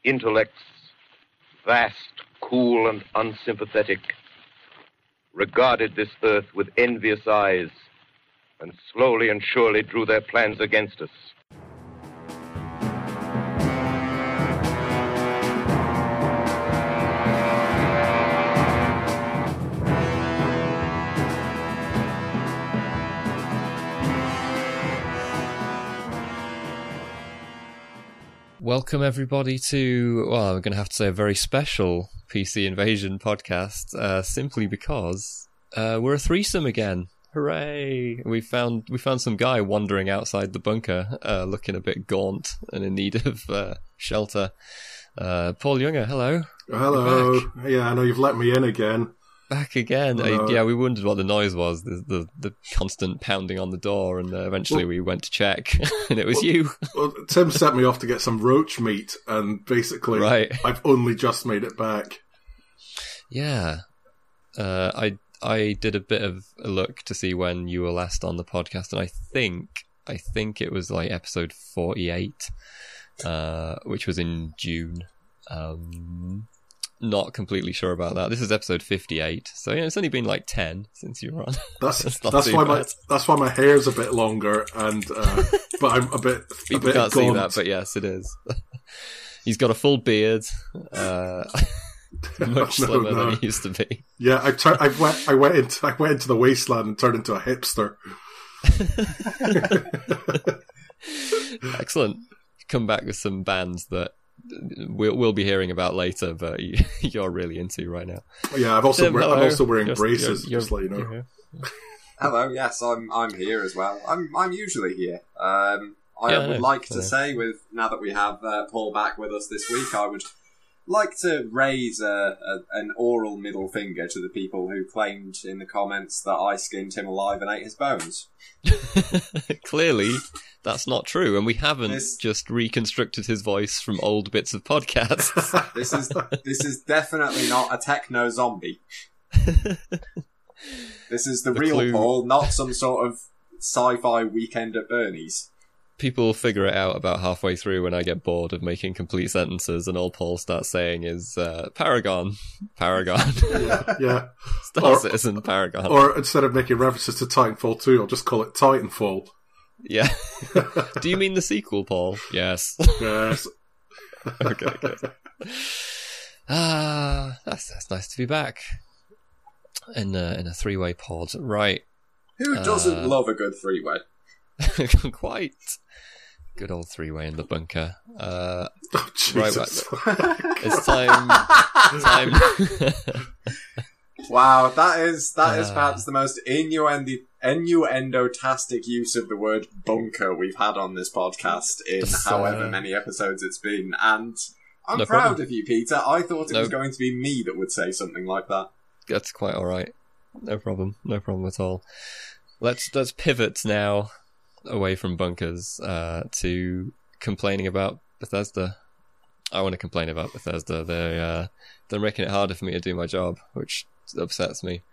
Intellects, vast, cool, and unsympathetic, regarded this earth with envious eyes and slowly and surely drew their plans against us. Welcome everybody to, well, I'm going to have to say a very special PC Invasion podcast, simply because we're a threesome again. Hooray! We found some guy wandering outside the bunker, looking a bit gaunt and in need of shelter. Paul Younger, hello. Hello. Yeah, I know you've let me in again. Back again. Yeah, we wondered what the noise was, the constant pounding on the door, and eventually we went to check, and it was you. Well, Tim sent me off to get some roach meat, and basically I've only just made it back. Yeah. I did a bit of a look to see when you were last on the podcast, and I think it was like episode 48, which was in June. Not completely sure about that. This is episode 58, so it's only been like 10 since you were on. That's why my hair's a bit longer, and but I'm a bit. People can't see that, but yes, it is. He's got a full beard, much slimmer than he used to be. Yeah, I went into the wasteland and turned into a hipster. Excellent. Come back with some bands that we'll be hearing about later, but you're really into right now. Yeah, I'm also wearing braces, just to let you know. Hello, yes, I'm here as well. I'm usually here. I would like to say, now that we have Paul back with us this week, I would like to raise an oral middle finger to the people who claimed in the comments that I skinned him alive and ate his bones. Clearly, that's not true, and we haven't just reconstructed his voice from old bits of podcasts. This is definitely not a techno zombie. This is the real clue. Paul, not some sort of sci-fi weekend at Bernie's. People figure it out about halfway through when I get bored of making complete sentences, and all Paul starts saying is Paragon. Yeah. Star Citizen Paragon. Or instead of making references to Titanfall 2, I'll just call it Titanfall. Yeah. Do you mean the sequel, Paul? Yes. Yes. Okay, good. That's nice to be back in a three-way pod, right? Who doesn't love a good three-way? Quite. Good old three-way in the bunker. Jesus. Right, it's time. Wow, that is perhaps the most innuendo-tastic use of the word bunker we've had on this podcast in however many episodes it's been, and I'm proud of you, Peter. I thought it was going to be me that would say something like that. That's quite alright. No problem at all. Let's pivot now away from bunkers to complaining about Bethesda. I want to complain about Bethesda. They're making it harder for me to do my job, which upsets me.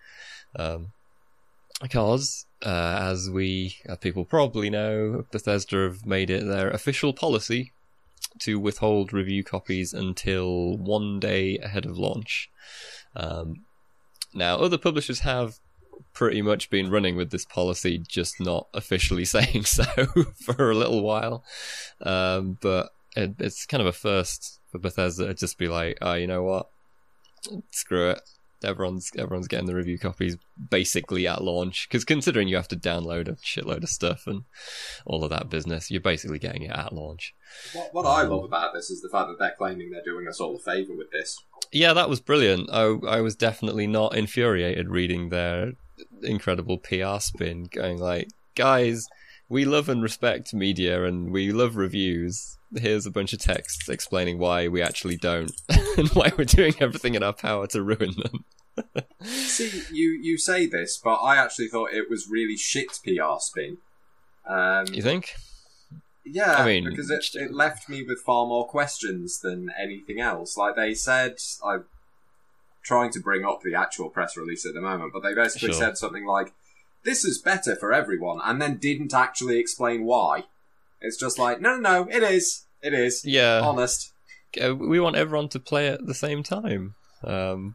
Because, as people probably know, Bethesda have made it their official policy to withhold review copies until one day ahead of launch. Now, other publishers have pretty much been running with this policy, just not officially saying so for a little while. But it's kind of a first for Bethesda to just be like, oh, you know what? Screw it. Everyone's getting the review copies basically at launch, because considering you have to download a shitload of stuff and all of that business, you're basically getting it at launch. What I love about this is the fact that they're claiming they're doing us all a favour with this. Yeah, that was brilliant. I was definitely not infuriated reading their incredible PR spin, going like, guys, we love and respect media and we love reviews. Here's a bunch of texts explaining why we actually don't and why we're doing everything in our power to ruin them. See, you say this, but I actually thought it was really shit PR spin. You think? Yeah, I mean, because it left me with far more questions than anything else. Like they said, I'm trying to bring up the actual press release at the moment, but they basically said something like, this is better for everyone, and then didn't actually explain why. It's just like, no, it is. Yeah. Honest. we want everyone to play at the same time. Okay.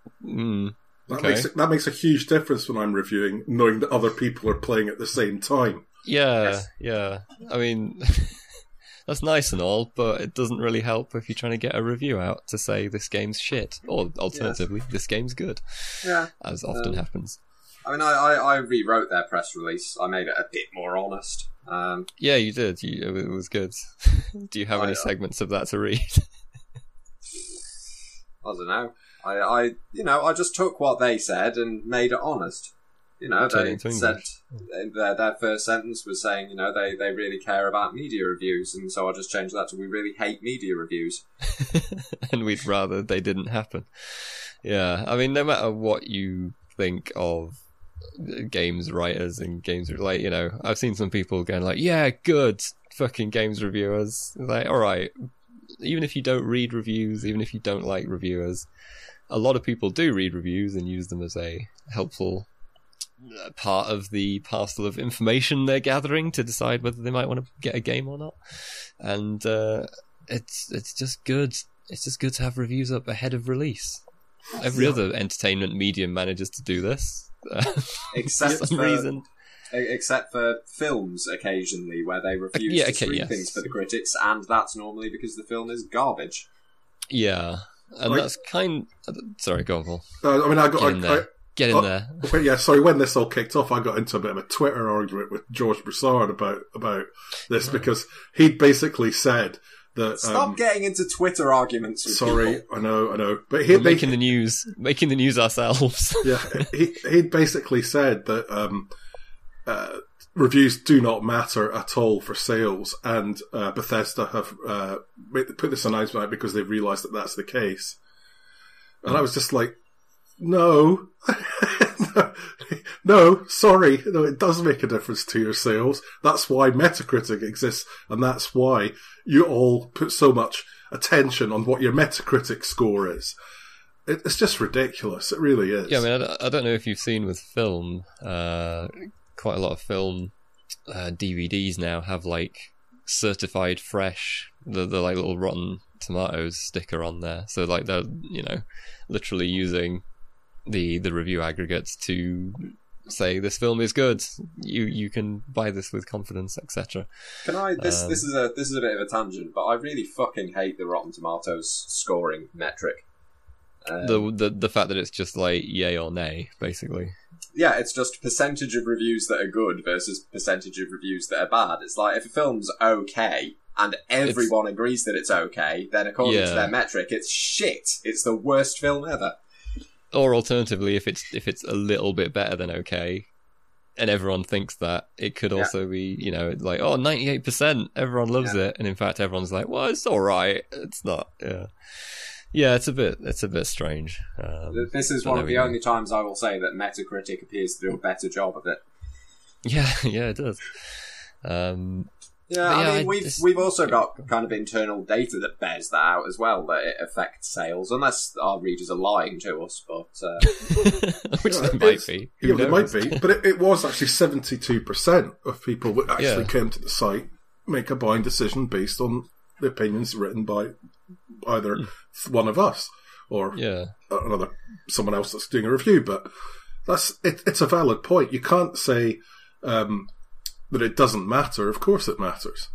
That makes a huge difference when I'm reviewing, knowing that other people are playing at the same time. Yeah. I mean, that's nice and all, but it doesn't really help if you're trying to get a review out to say this game's shit, or alternatively, this game's good. Yeah, as often happens. I mean, I rewrote their press release. I made it a bit more honest. Yeah, you did. It was good. Do you have any segments of that to read? I don't know. I just took what they said and made it honest. They said their first sentence was saying, they really care about media reviews, and so I just changed that to we really hate media reviews. And we'd rather they didn't happen. Yeah, I mean, no matter what you think of games writers and games, I've seen some people going like, yeah, good fucking games reviewers. Like, alright, even if you don't read reviews, even if you don't like reviewers, a lot of people do read reviews and use them as a helpful part of the parcel of information they're gathering to decide whether they might want to get a game or not. And it's just good. It's just good to have reviews up ahead of release. Every other entertainment medium manages to do this. Except for some reason. Except for films occasionally, where they refuse to screen things for the critics, and that's normally because the film is garbage. Yeah, and that's kind. Sorry, go on, Paul. I mean, Get in there. Yeah, sorry. When this all kicked off, I got into a bit of a Twitter argument with George Broussard about this because he'd basically said that. Stop getting into Twitter arguments with sorry, people. I know. But we're making the news ourselves. Yeah, he'd basically said that reviews do not matter at all for sales, and Bethesda have put this announcement out because they've realised that that's the case. And I was just like, no, sorry. No, it does make a difference to your sales. That's why Metacritic exists, and that's why you all put so much attention on what your Metacritic score is. It's just ridiculous. It really is. Yeah, I mean, I don't know if you've seen with film, quite a lot of film DVDs now have like certified fresh, the like little Rotten Tomatoes sticker on there. So like they're literally using the review aggregates to say this film is good. You can buy this with confidence, etc. Can I? This is a bit of a tangent, but I really fucking hate the Rotten Tomatoes scoring metric. The fact that it's just like yay or nay, basically. Yeah, it's just percentage of reviews that are good versus percentage of reviews that are bad. It's like if a film's okay and everyone agrees that it's okay, then according to their metric, it's shit. It's the worst film ever. Or alternatively, if it's a little bit better than okay, and everyone thinks that, it could also be, like, 98%, everyone loves it, and in fact everyone's like, well, it's alright, it's not, Yeah, it's a bit strange. This is one of the only times I will say that Metacritic appears to do a better job of it. Yeah, it does. I mean, we've also got kind of internal data that bears that out as well, that it affects sales, unless our readers are lying to us, but... Which they might be. They might be, but it was actually 72% of people that actually came to the site make a buying decision based on the opinions written by either one of us or someone else that's doing a review. But it's a valid point. You can't say... that it doesn't matter. Of course it matters.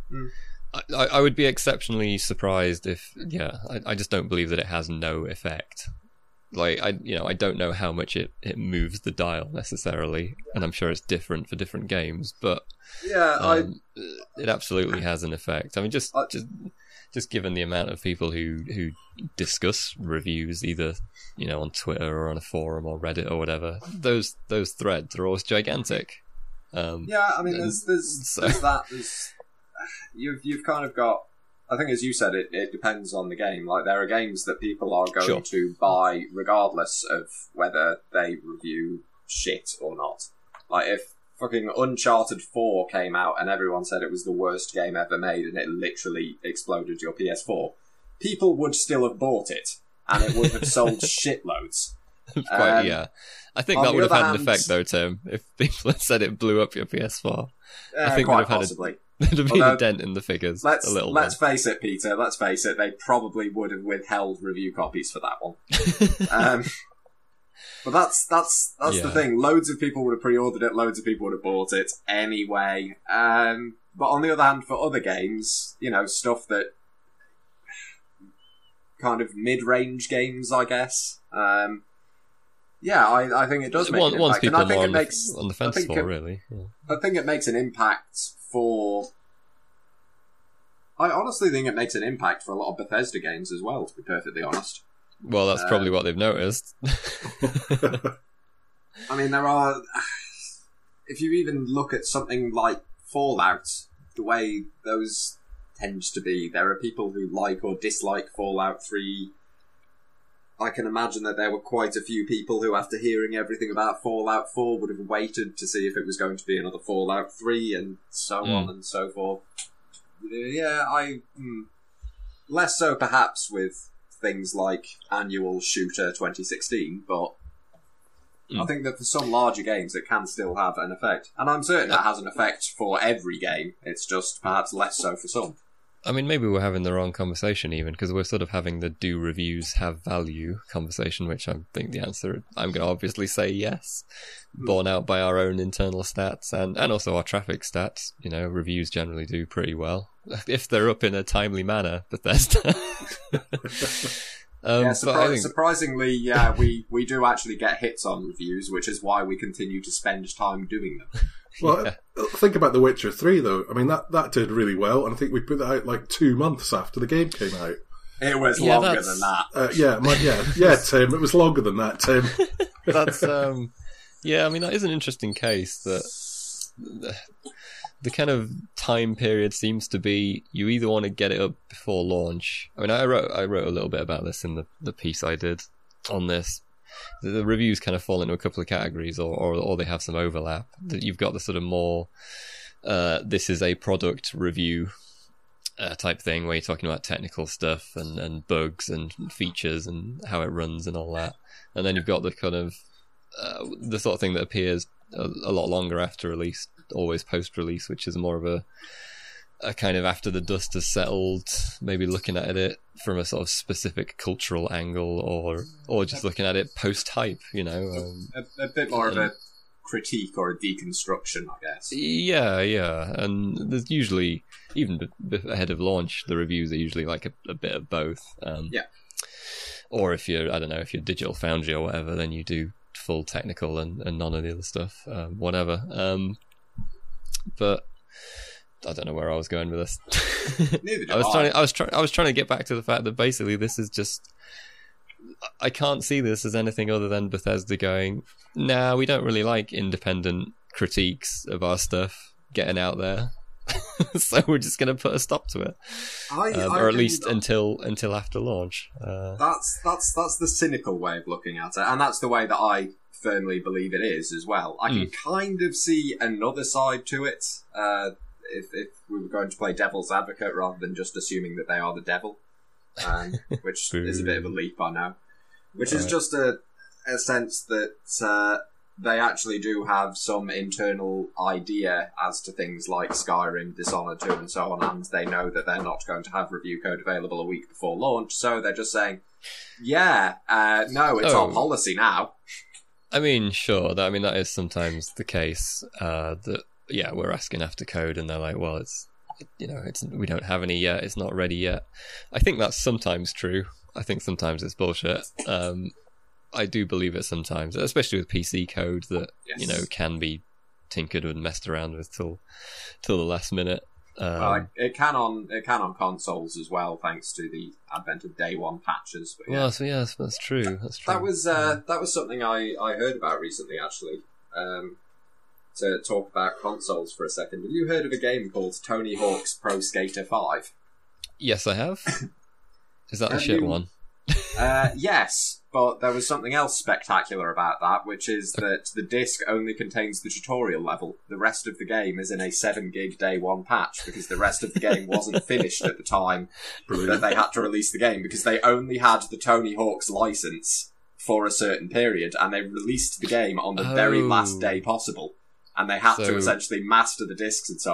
I would be exceptionally surprised if, I just don't believe that it has no effect. Like, I don't know how much it moves the dial necessarily, and I'm sure it's different for different games, but it absolutely has an effect. I mean, just given the amount of people who discuss reviews, either, on Twitter or on a forum or Reddit or whatever, those threads are always gigantic. I mean, there's that. You've kind of got. I think, as you said, it depends on the game. Like, there are games that people are going to buy regardless of whether they review shit or not. Like, if fucking Uncharted 4 came out and everyone said it was the worst game ever made and it literally exploded your PS4, people would still have bought it and it would have sold shitloads. I think that would have had an effect, though, Tim. If people had said it blew up your PS4, I think quite possibly. There'd have been a dent in the figures. Let's face it, Peter. Let's face it. They probably would have withheld review copies for that one. But that's the thing. Loads of people would have pre-ordered it. Loads of people would have bought it anyway. But on the other hand, for other games, stuff that kind of mid-range games, I guess. I think it does make an impact. Once people are on the fence for, really. Yeah. I think it makes an impact for... I honestly think it makes an impact for a lot of Bethesda games as well, to be perfectly honest. Well, that's probably what they've noticed. I mean, there are... If you even look at something like Fallout, the way those tends to be, there are people who like or dislike Fallout 3. I can imagine that there were quite a few people who, after hearing everything about Fallout 4, would have waited to see if it was going to be another Fallout 3, and so on and so forth. Less so perhaps with things like Annual Shooter 2016, but I think that for some larger games it can still have an effect. And I'm certain it has an effect for every game, it's just perhaps less so for some. I mean, maybe we're having the wrong conversation even, because we're sort of having the do reviews have value conversation, which I think the answer, I'm going to obviously say yes, borne out by our own internal stats and also our traffic stats. Reviews generally do pretty well, if they're up in a timely manner, Bethesda. Surprisingly, we do actually get hits on reviews, which is why we continue to spend time doing them. Well, think about The Witcher 3, though. I mean, that did really well, and I think we put that out like 2 months after the game came out. It was longer than that. Tim, it was longer than that, Tim. That's, I mean, that is an interesting case, that the kind of time period seems to be, you either want to get it up before launch. I mean, I wrote a little bit about this in the piece I did on this. The reviews kind of fall into a couple of categories, or they have some overlap. You've got the sort of more, this is a product review type thing, where you're talking about technical stuff and bugs and features and how it runs and all that. And then you've got the kind of, the sort of thing that appears a lot longer after release, always post-release, which is more of a kind of after the dust has settled, maybe looking at it from a sort of specific cultural angle, or just looking at it post-hype, a bit more of a critique or a deconstruction, I guess. Yeah, and there's usually, even ahead of launch, the reviews are usually like a bit of both. Or if you're Digital Foundry or whatever, then you do full technical and none of the other stuff, whatever. But I don't know where I was going with this. Neither do I was trying to get back to the fact that basically this is just, I can't see this as anything other than Bethesda going, nah, we don't really like independent critiques of our stuff getting out there, so we're just going to put a stop to it, or at least until after launch. That's the cynical way of looking at it, and that's the way that I firmly believe it is as well. I can kind of see another side to it. If we were going to play devil's advocate rather than just assuming that they are the devil, which is a bit of a leap, I know. Which is just a sense that they actually do have some internal idea as to things like Skyrim, Dishonored 2 and so on, and they know that they're not going to have review code available a week before launch, so they're just saying, no, it's our policy now. I mean, sure, that is sometimes the case, that we're asking after code, and they're like, well, it's we don't have any yet, it's not ready yet. I think that's sometimes true. I think sometimes it's bullshit. I do believe it sometimes, especially with PC code that can be tinkered and messed around with till the last minute. It can on consoles as well, thanks to the advent of day one patches. But well, so yes, that's true. That was something I heard about recently, actually. To talk about consoles for a second, have you heard of a game called Tony Hawk's Pro Skater 5? Yes, I have. Is that the shit one? Yes, but there was something else spectacular about that, which is that the disc only contains the tutorial level. The rest of the game is in a 7 gig day one patch, because the rest of the game wasn't finished at the time that they had to release the game, because they only had the Tony Hawk's license for a certain period, and they released the game on the very last day possible. And they had to essentially master the discs and so on.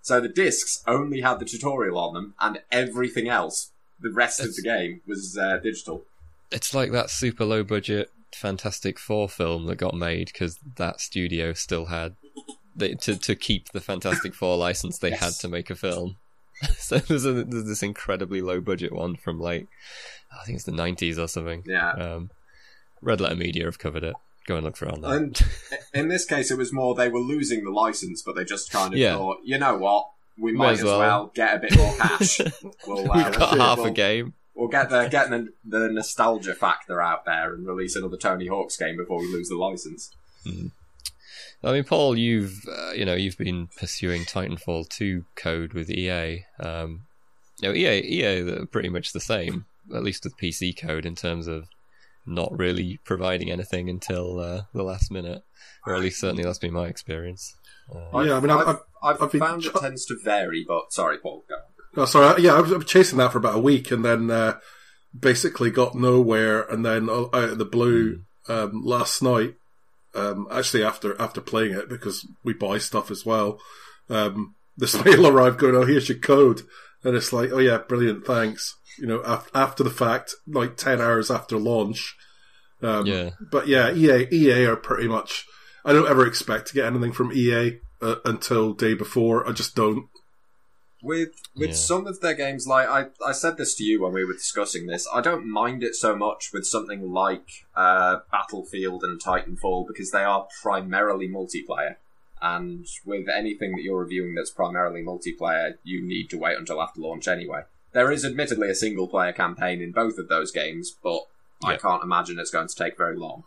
So the discs only had the tutorial on them, and everything else, the rest of the game, was digital. It's like that super low budget Fantastic Four film that got made because that studio still had to keep the Fantastic Four license. They had to make a film. So there's this incredibly low budget one from like I think it's the 90s or something. Yeah. Red Letter Media have covered it. Go and look for it on that. And in this case, it was more they were losing the license, but they just kind of thought, you know what, we might as well get a bit more cash. We've got half a game. We'll get the nostalgia factor out there and release another Tony Hawk's game before we lose the license. Mm. I mean, Paul, you've been pursuing Titanfall 2 code with EA. EA are pretty much the same, at least with PC code, in terms of not really providing anything until the last minute, or at least certainly that's been my experience. I've found it tends to vary, but sorry, Paul, go on. Oh, sorry. I was chasing that for about a week, and then basically got nowhere. And then out of the blue, last night, actually after playing it, because we buy stuff as well, this mail arrived going, "Oh, here's your code," and it's like, "Oh yeah, brilliant, thanks." After the fact, like 10 hours after launch. But yeah, EA are pretty much. I don't ever expect to get anything from EA until day before. I just don't. With some of their games, like I said this to you when we were discussing this, I don't mind it so much with something like Battlefield and Titanfall because they are primarily multiplayer. And with anything that you're reviewing that's primarily multiplayer, you need to wait until after launch anyway. There is admittedly a single-player campaign in both of those games, but I can't imagine it's going to take very long.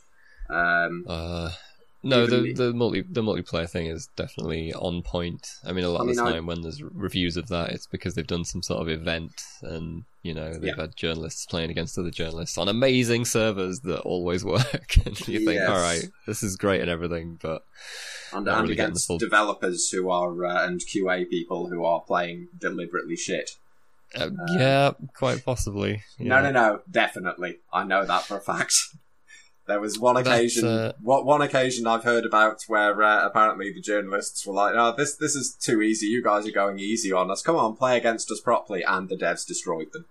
No, the multiplayer thing is definitely on point. I mean, a lot of the time when there's reviews of that, it's because they've done some sort of event, and they've had journalists playing against other journalists on amazing servers that always work. And you think, all right, this is great and everything, but and really against developers who are and QA people who are playing deliberately shit. Quite possibly. Yeah. No, definitely. I know that for a fact. There was one occasion, one occasion I've heard about where apparently the journalists were like, "Oh, this is too easy. You guys are going easy on us. Come on, play against us properly," and the devs destroyed them.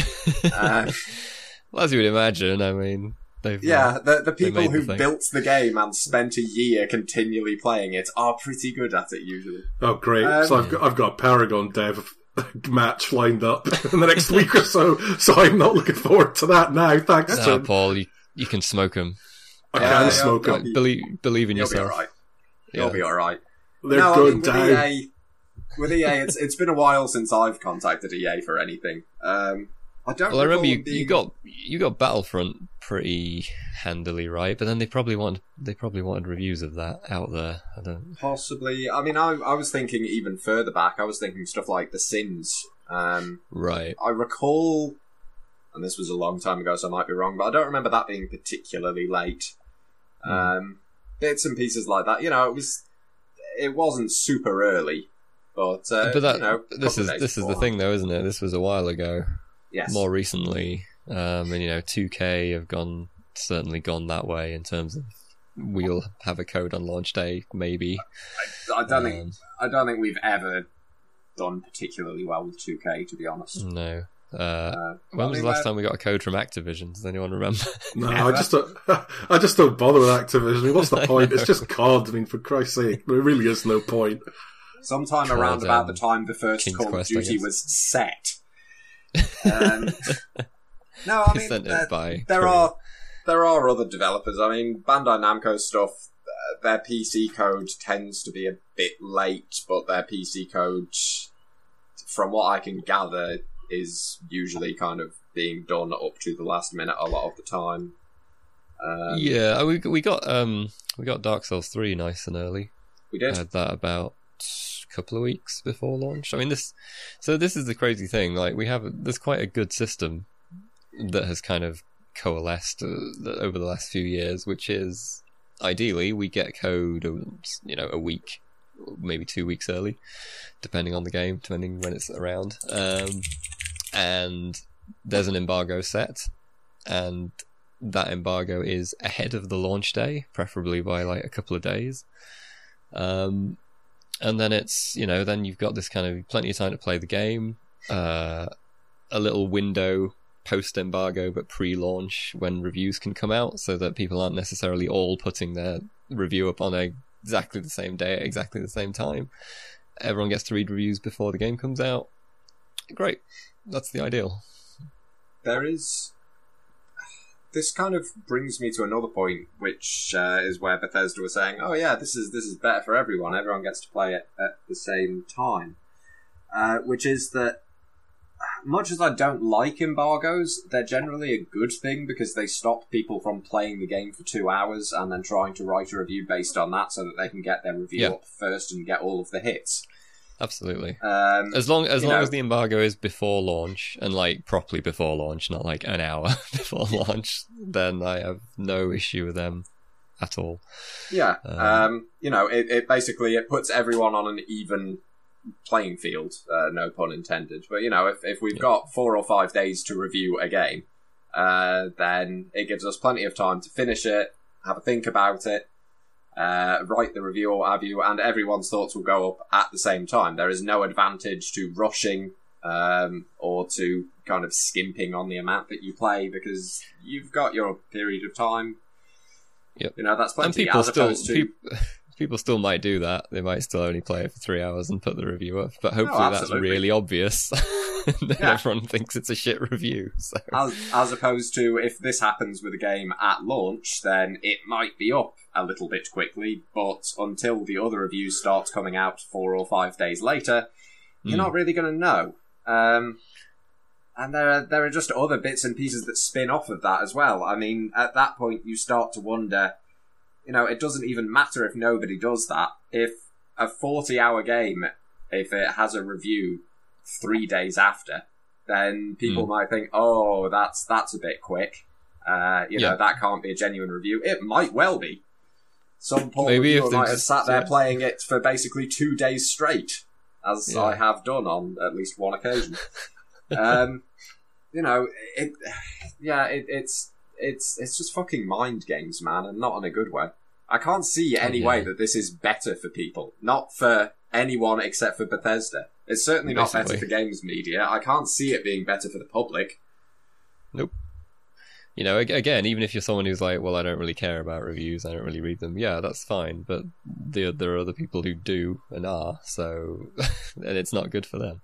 Well, as you would imagine, I mean, they've the people who built the game and spent a year continually playing it are pretty good at it usually. Oh, great! So I've got a Paragon dev match lined up in the next week or so I'm not looking forward to that now. Thanks, Paul. You can smoke them. I can smoke them. Believe in yourself. You'll be all right. They're good down. With EA, it's been a while since I've contacted EA for anything. I remember you got Battlefront pretty handily, right? But then they probably wanted reviews of that out there. Possibly. I mean, I was thinking even further back. I was thinking stuff like The Sims. Right. I recall. And this was a long time ago, so I might be wrong, but I don't remember that being particularly late. Bits and pieces like that. It wasn't super early, but this is the thing, though, isn't it? This was a while ago. Yes. More recently, and 2K have certainly gone that way in terms of we'll have a code on launch day, maybe. I don't think we've ever done particularly well with 2K, to be honest. No. When was the last time we got a code from Activision? Does anyone remember? No, I just don't bother with Activision. I mean, what's the point? It's just COD. I mean, for Christ's sake, there really is no point. Sometime around about the time the first King's Call Quest, of Duty was set. No, I mean there are other developers. I mean, Bandai Namco stuff. Their PC code tends to be a bit late, but their PC code, from what I can gather, is usually kind of being done up to the last minute a lot of the time. We got Dark Souls 3 nice and early. We did. I had that about a couple of weeks before launch. I mean, this is the crazy thing. Like, there's quite a good system that has kind of coalesced over the last few years, which is ideally we get code, a week, maybe 2 weeks early, depending on the game, depending when it's around. And there's an embargo set, and that embargo is ahead of the launch day, preferably by like a couple of days. And then it's, then you've got this kind of plenty of time to play the game, a little window post-embargo but pre-launch when reviews can come out, so that people aren't necessarily all putting their review up on exactly the same day at exactly the same time. Everyone gets to read reviews before the game comes out. Great. That's the ideal. This kind of brings me to another point, which is where Bethesda was saying, "Oh yeah, this is better for everyone. Everyone gets to play it at the same time." Which is that, much as I don't like embargoes, they're generally a good thing because they stop people from playing the game for 2 hours and then trying to write a review based on that, so that they can get their review up first and get all of the hits. Absolutely. As long as the embargo is before launch, and properly before launch, not an hour before launch, then I have no issue with them at all. Yeah. It basically puts everyone on an even playing field, no pun intended. But if we've got 4 or 5 days to review a game, then it gives us plenty of time to finish it, have a think about it, write the review or have you, and everyone's thoughts will go up at the same time. There is no advantage to rushing or to kind of skimping on the amount that you play, because you've got your period of time. Yep. That's plenty. And people still might do that. They might still only play it for 3 hours and put the review up, but hopefully that's really obvious. Then everyone thinks it's a shit review. So. As opposed to, if this happens with a game at launch, then it might be up a little bit quickly, but until the other reviews start coming out 4 or 5 days later, you're not really going to know. And there are just other bits and pieces that spin off of that as well. I mean, at that point, you start to wonder, it doesn't even matter if nobody does that. If a 40-hour game, if it has a review 3 days after, then people might think, oh, that's a bit quick. That can't be a genuine review. It might well be. Some poor reviewer might have sat there playing it for basically 2 days straight, as I have done on at least one occasion. It's just fucking mind games, man, and not in a good way. I can't see any way that this is better for people. Not for anyone except for Bethesda. It's certainly not better for games media. I can't see it being better for the public. Nope. Again, even if you're someone who's like, well, I don't really care about reviews, I don't really read them, yeah, that's fine, but there are other people who do and are, so, and it's not good for them.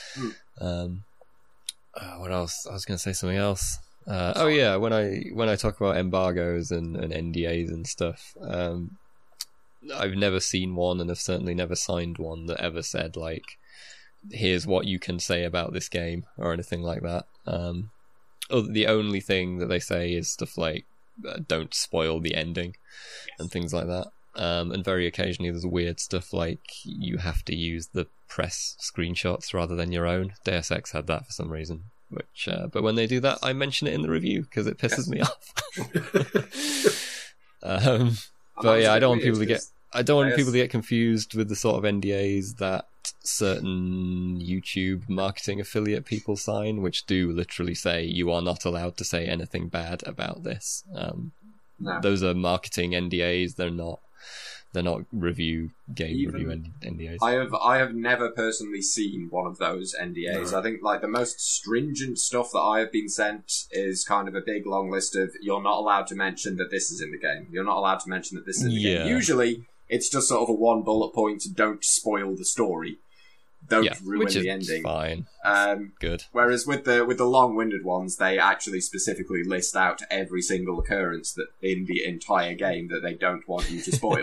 What else? I was going to say something else. When I talk about embargoes and NDAs and stuff, I've never seen one, and I've certainly never signed one that ever said, here's what you can say about this game, or anything like that. The only thing that they say is stuff like, don't spoil the ending, and things like that. And very occasionally there's weird stuff like you have to use the press screenshots rather than your own. Deus Ex had that for some reason. But when they do that, I mention it in the review because it pisses me off. But yeah, I don't want people to get confused with the sort of NDAs that certain YouTube marketing affiliate people sign, which do literally say you are not allowed to say anything bad about this. No. Those are marketing NDAs. They're not game review NDAs. I have never personally seen one of those NDAs. No. I think the most stringent stuff that I have been sent is kind of a big long list of, you're not allowed to mention that this is in the game. You're not allowed to mention that this is in the game. Usually it's just sort of a one bullet point, don't spoil the story. Don't ruin the ending. Fine. Good. Whereas with the long-winded ones, they actually specifically list out every single occurrence that in the entire game that they don't want you to spoil.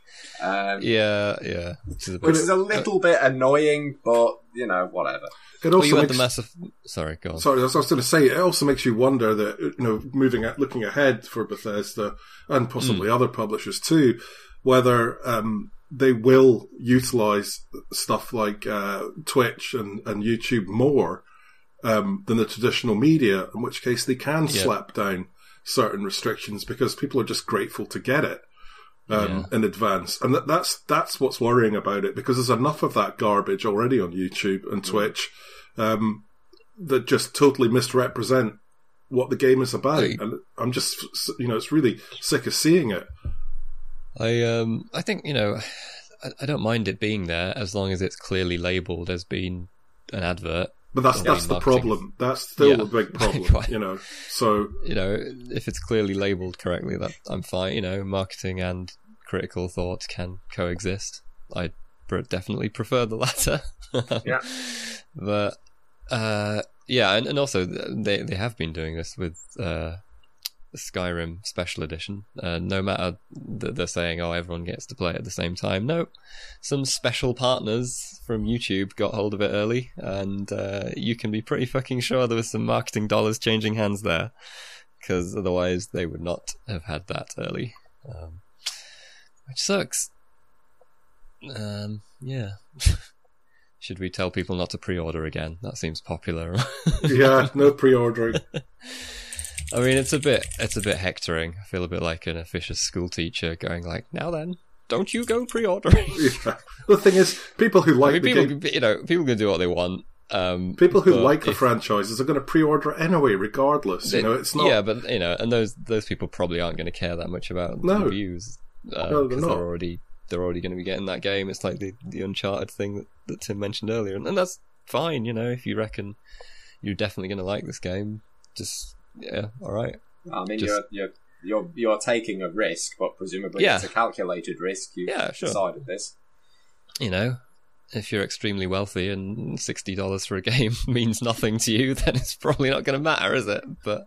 Which is a little bit annoying, but whatever. It also makes the massive. Sorry, go on. Sorry, I was going to say, it also makes you wonder that looking ahead for Bethesda and possibly other publishers too, whether they will utilize stuff like Twitch and YouTube more than the traditional media, in which case they can slap down certain restrictions because people are just grateful to get it in advance. And that's what's worrying about it, because there's enough of that garbage already on YouTube and Twitch that just totally misrepresent what the game is about. And I'm just, it's really sick of seeing it. I think, I don't mind it being there as long as it's clearly labelled as being an advert. But that's the problem. That's still a big problem, you know. So you know, if it's clearly labelled correctly, that I'm fine. You know, marketing and critical thought can coexist. I definitely prefer the latter. Yeah, but and also they have been doing this with Skyrim Special Edition. No matter that they're saying, oh, everyone gets to play at the same time. No, some special partners from YouTube got hold of it early, and you can be pretty fucking sure there was some marketing dollars changing hands there, because otherwise they would not have had that early, which sucks. Yeah. Should we tell people not to pre-order again? That seems popular. Yeah, no pre-ordering. I mean, it's a bit hectoring. I feel a bit like an officious school teacher going like, "Now then, don't you go pre-ordering." Yeah. The thing is, people who like the game, people can do what they want. People who like the franchises are going to pre-order anyway, regardless. You know, it's not. Yeah, but you know, and those people probably aren't going to care that much about reviews No, because they're already going to be getting that game. It's like the Uncharted thing that Tim mentioned earlier, and that's fine. You know, if you reckon you're definitely going to like this game, just. Yeah, all right. I mean, you're taking a risk, but presumably it's a calculated risk. You've decided this. You know, if you're extremely wealthy and $60 for a game means nothing to you, then it's probably not going to matter, is it? But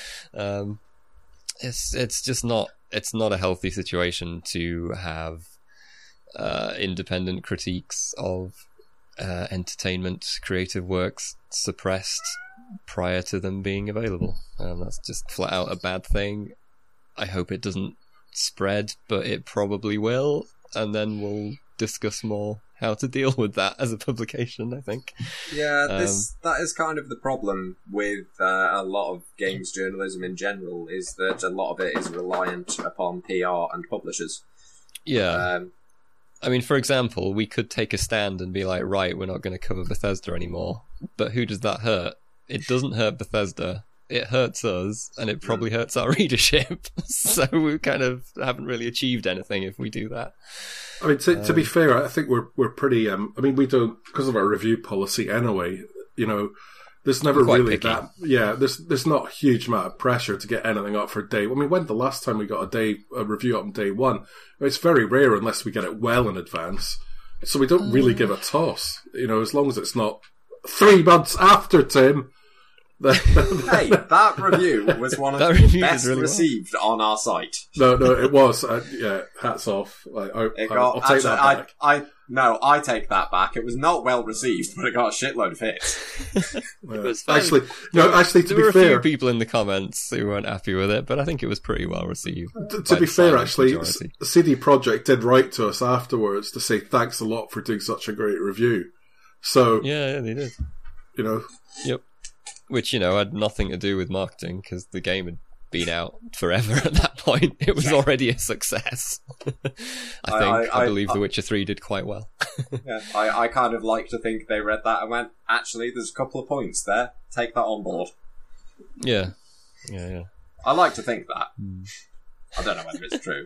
it's just not. It's not a healthy situation to have independent critiques of entertainment, creative works suppressed prior to them being available. That's just flat out a bad thing. I hope it doesn't spread, but it probably will, and then we'll discuss more how to deal with that as a publication, I think. Yeah, that is kind of the problem with a lot of games journalism in general, is that a lot of it is reliant upon PR and publishers. Yeah. I mean, for example, we could take a stand and be like, right, we're not going to cover Bethesda anymore, but who does that hurt? It doesn't hurt Bethesda. It hurts us, and it probably hurts our readership. So we kind of haven't really achieved anything if we do that. I mean, to be fair, I think we're pretty. I mean, we don't, because of our review policy anyway. You know, there's never really picky. That. Yeah, there's not a huge amount of pressure to get anything up for day. I mean, when the last time we got a review up on day one? It's very rare unless we get it well in advance. So we don't really give a toss. You know, as long as it's not 3 months after, Tim. Hey, that review was one of the best really received on our site. No, it was. Yeah, hats off. I'll take that back. I take that back. It was not well received, but it got a shitload of hits. Actually, to be fair, there were a few people in the comments who weren't happy with it, but I think it was pretty well received. To be fair, actually, CD Projekt did write to us afterwards to say thanks a lot for doing such a great review. So yeah, they did. You know. Yep. Which, you know, had nothing to do with marketing, because the game had been out forever at that point. It was already a success. I believe The Witcher 3 did quite well. Yeah, I kind of like to think they read that and went, actually, there's a couple of points there. Take that on board. Yeah. I like to think that. I don't know whether it's true.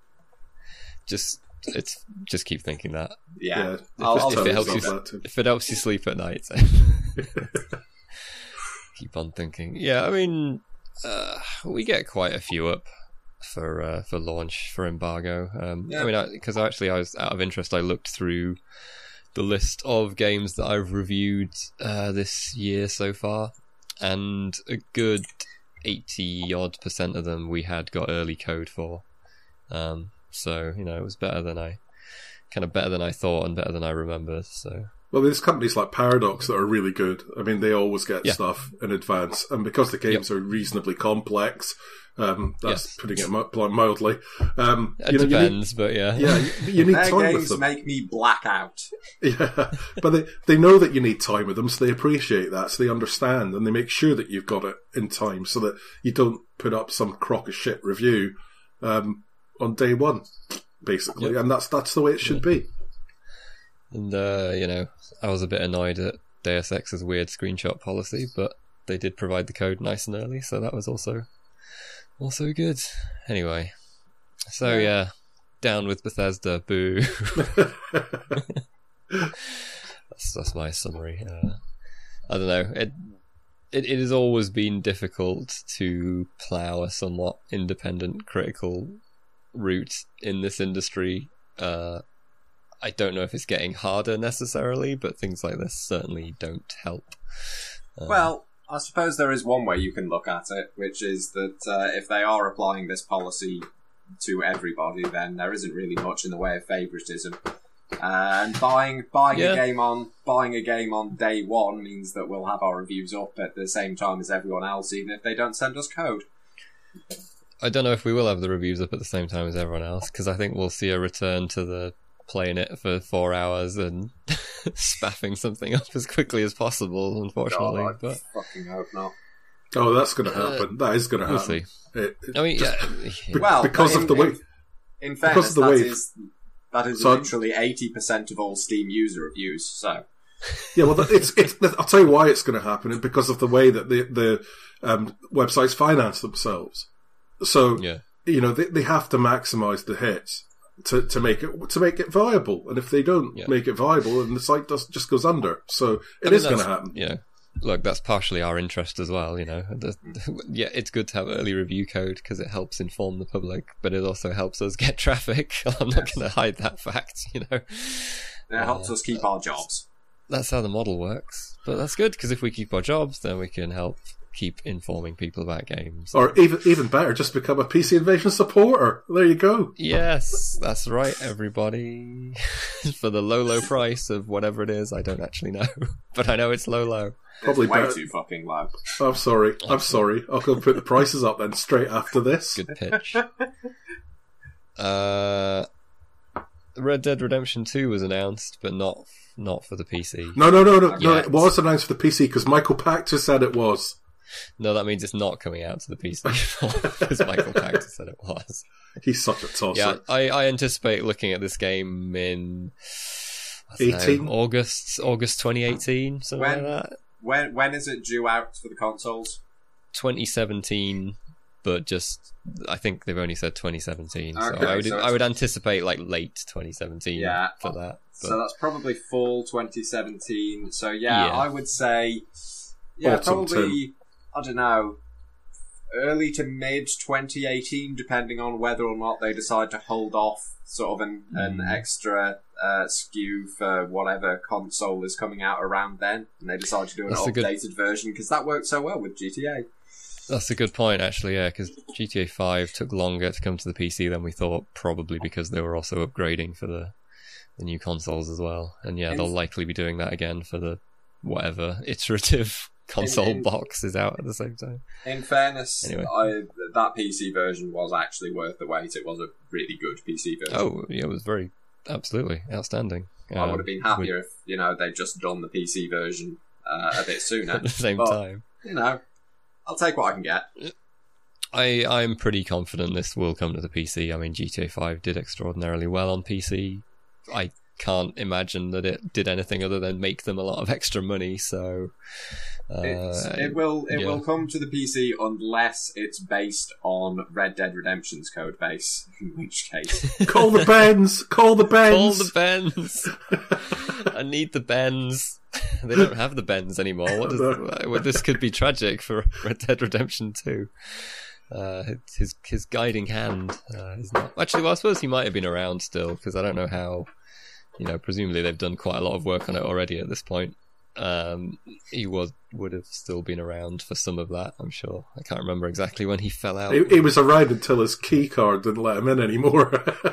Just keep thinking that. Yeah. If it helps you sleep at night, so. Keep on thinking. Yeah, I mean, we get quite a few up for launch, for embargo. I mean, because I was out of interest, I looked through the list of games that I've reviewed this year so far, and a good 80% of them we had got early code for. So, you know, it was better than I thought and better than I remembered, so. Well, there's companies like Paradox that are really good. I mean, they always get stuff in advance. And because the games are reasonably complex, that's putting it mildly. It depends, but yeah. Yeah, you need time with them. Their games make me black out. Yeah, but they know that you need time with them, so they appreciate that, so they understand, and they make sure that you've got it in time so that you don't put up some crock of shit review on day one, basically. Yep. And that's the way it should be. And, you know, I was a bit annoyed at Deus Ex's weird screenshot policy, but they did provide the code nice and early, so that was also good. Anyway, so yeah, Down with Bethesda, boo. That's my summary. I don't know. It has always been difficult to plough a somewhat independent, critical route in this industry. I don't know if it's getting harder necessarily, but things like this certainly don't help. Well, I suppose there is one way you can look at it, which is that if they are applying this policy to everybody, then there isn't really much in the way of favouritism. And buying a game on day one means that we'll have our reviews up at the same time as everyone else, even if they don't send us code. I don't know if we will have the reviews up at the same time as everyone else, because I think we'll see a return to the playing it for 4 hours and spaffing something up as quickly as possible, unfortunately. God, I fucking hope not. Oh, that's going to happen. That is going to happen. We'll see. I mean, because of the way... In fairness, that is literally 80% of all Steam user reviews, so... Yeah, well, I'll tell you why it's going to happen, because of the way that the websites finance themselves. So, you know, they have to maximise the hits to make it viable, and if they don't make it viable, then the site just goes under. So it is going to happen. Yeah, look, that's partially our interest as well. You know, it's good to have early review code because it helps inform the public, but it also helps us get traffic. I'm not going to hide that fact. You know, it helps us keep our jobs. That's how the model works. But that's good because if we keep our jobs, then we can help keep informing people about games. Or even better, just become a PC Invasion supporter. There you go. Yes, that's right, everybody. For the low price of whatever it is, I don't actually know. But I know it's low. Probably way too fucking low. I'm sorry. I'll go put the prices up then straight after this. Good pitch. Red Dead Redemption 2 was announced, but not for the PC. No. It was announced for the PC because Michael Pachter said it was. No, that means it's not coming out to the PC because Michael Pachter said it was. He's such a tosser. Yeah, I anticipate looking at this game in August 2018, something like that. When is it due out for the consoles? 2017, but I think they've only said 2017. Okay, so I would anticipate like late 2017 for that. But... So that's probably fall 2017. So I would say probably. I don't know, early to mid 2018, depending on whether or not they decide to hold off sort of an extra SKU for whatever console is coming out around then, and they decide to do an updated version, because that worked so well with GTA. That's a good point, actually, yeah, because GTA 5 took longer to come to the PC than we thought, probably because they were also upgrading for the new consoles as well. And they'll likely be doing that again for the whatever iterative console box is out at the same time. In fairness, anyway. That PC version was actually worth the wait. It was a really good PC version. Oh, yeah, it was absolutely outstanding. I would have been happier if they'd just done the PC version a bit sooner at the same time. I'll take what I can get. I'm pretty confident this will come to the PC. I mean, GTA 5 did extraordinarily well on PC. I can't imagine that it did anything other than make them a lot of extra money, so it will come to the PC unless it's based on Red Dead Redemption's code base, in which case call the Bens. I need the Bens. They don't have the Bens anymore. This could be tragic for Red Dead Redemption 2. His guiding hand is not actually. Well, I suppose he might have been around still, because I don't know how. Presumably they've done quite a lot of work on it already at this point. He would have still been around for some of that, I'm sure. I can't remember exactly when he fell out. He was around until his key card didn't let him in anymore.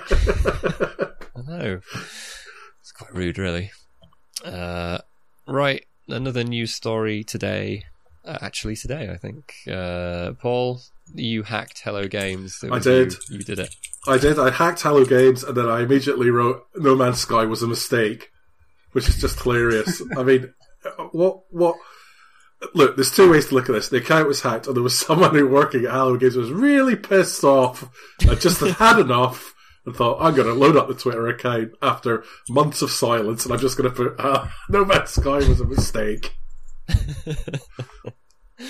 I know. It's quite rude, really. Right, another news story today. Actually today, I think. Paul, you hacked Hello Games. I did. You did it. I did. I hacked Hello Games, and then I immediately wrote No Man's Sky was a mistake, which is just hilarious. I mean, what? Look, there's two ways to look at this. The account was hacked, and there was someone who working at Hello Games who was really pissed off and just had enough and thought, I'm going to load up the Twitter account after months of silence, and I'm just going to put No Man's Sky was a mistake.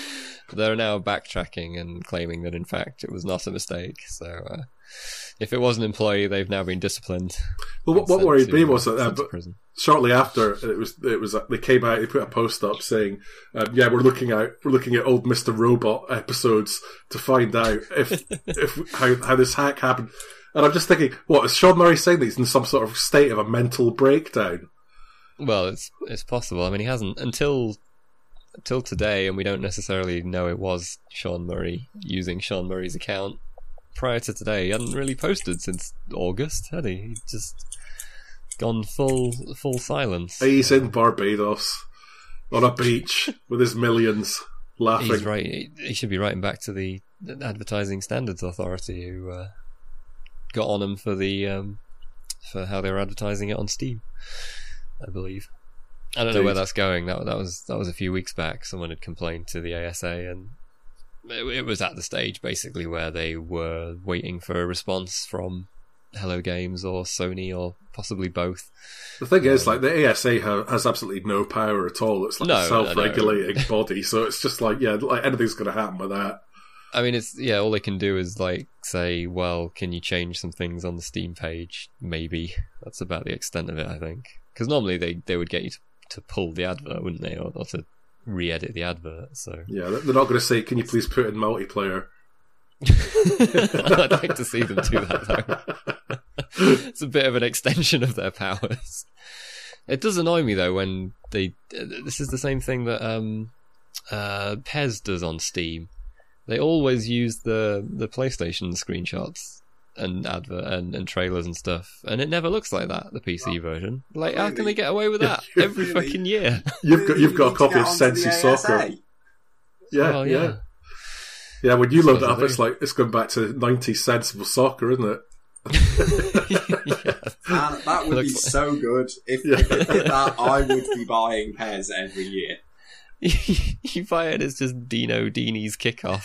they're now backtracking and claiming that in fact it was not a mistake. So if it was an employee, they've now been disciplined. Well, what worried me was that shortly after it was they came out, they put a post up saying, we're looking at old Mr. Robot episodes to find out if how this hack happened. And I'm just thinking, what is Sean Murray saying that he's in some sort of state of a mental breakdown? Well, it's possible. I mean, he hasn't until today, and we don't necessarily know it was Sean Murray using Sean Murray's account. Prior to today, he hadn't really posted since August, had he? He'd just gone full silence. He's in Barbados on a beach with his millions, laughing. He's right. He should be writing back to the Advertising Standards Authority, who got on him for for how they were advertising it on Steam, I believe. I don't know where that's going. That was a few weeks back. Someone had complained to the ASA, and it was at the stage basically where they were waiting for a response from Hello Games or Sony or possibly both. The thing is, like, the ASA has absolutely no power at all. It's like a self-regulating body, so it's just like, like anything's going to happen with that. I mean, all they can do is like say, well, can you change some things on the Steam page? Maybe. That's about the extent of it, I think. Because normally they would get you to pull the advert, wouldn't they, or to re-edit the advert. So yeah, they're not going to say, "Can you please put in multiplayer?" I'd like to see them do that, though. It's a bit of an extension of their powers. It does annoy me though when this is the same thing that Pez does on Steam. They always use the PlayStation screenshots and advert and trailers and stuff, and it never looks like that, the PC version. Like, how can they get away with that every fucking year? You've got a copy of Sensi Soccer. Yeah, yeah. Yeah, when you load it up, it's like it's going back to 90s sensible soccer, isn't it? And that would be so good. If it did that, I would be buying Pez every year. You buy it as just Dino Dini's Kickoff.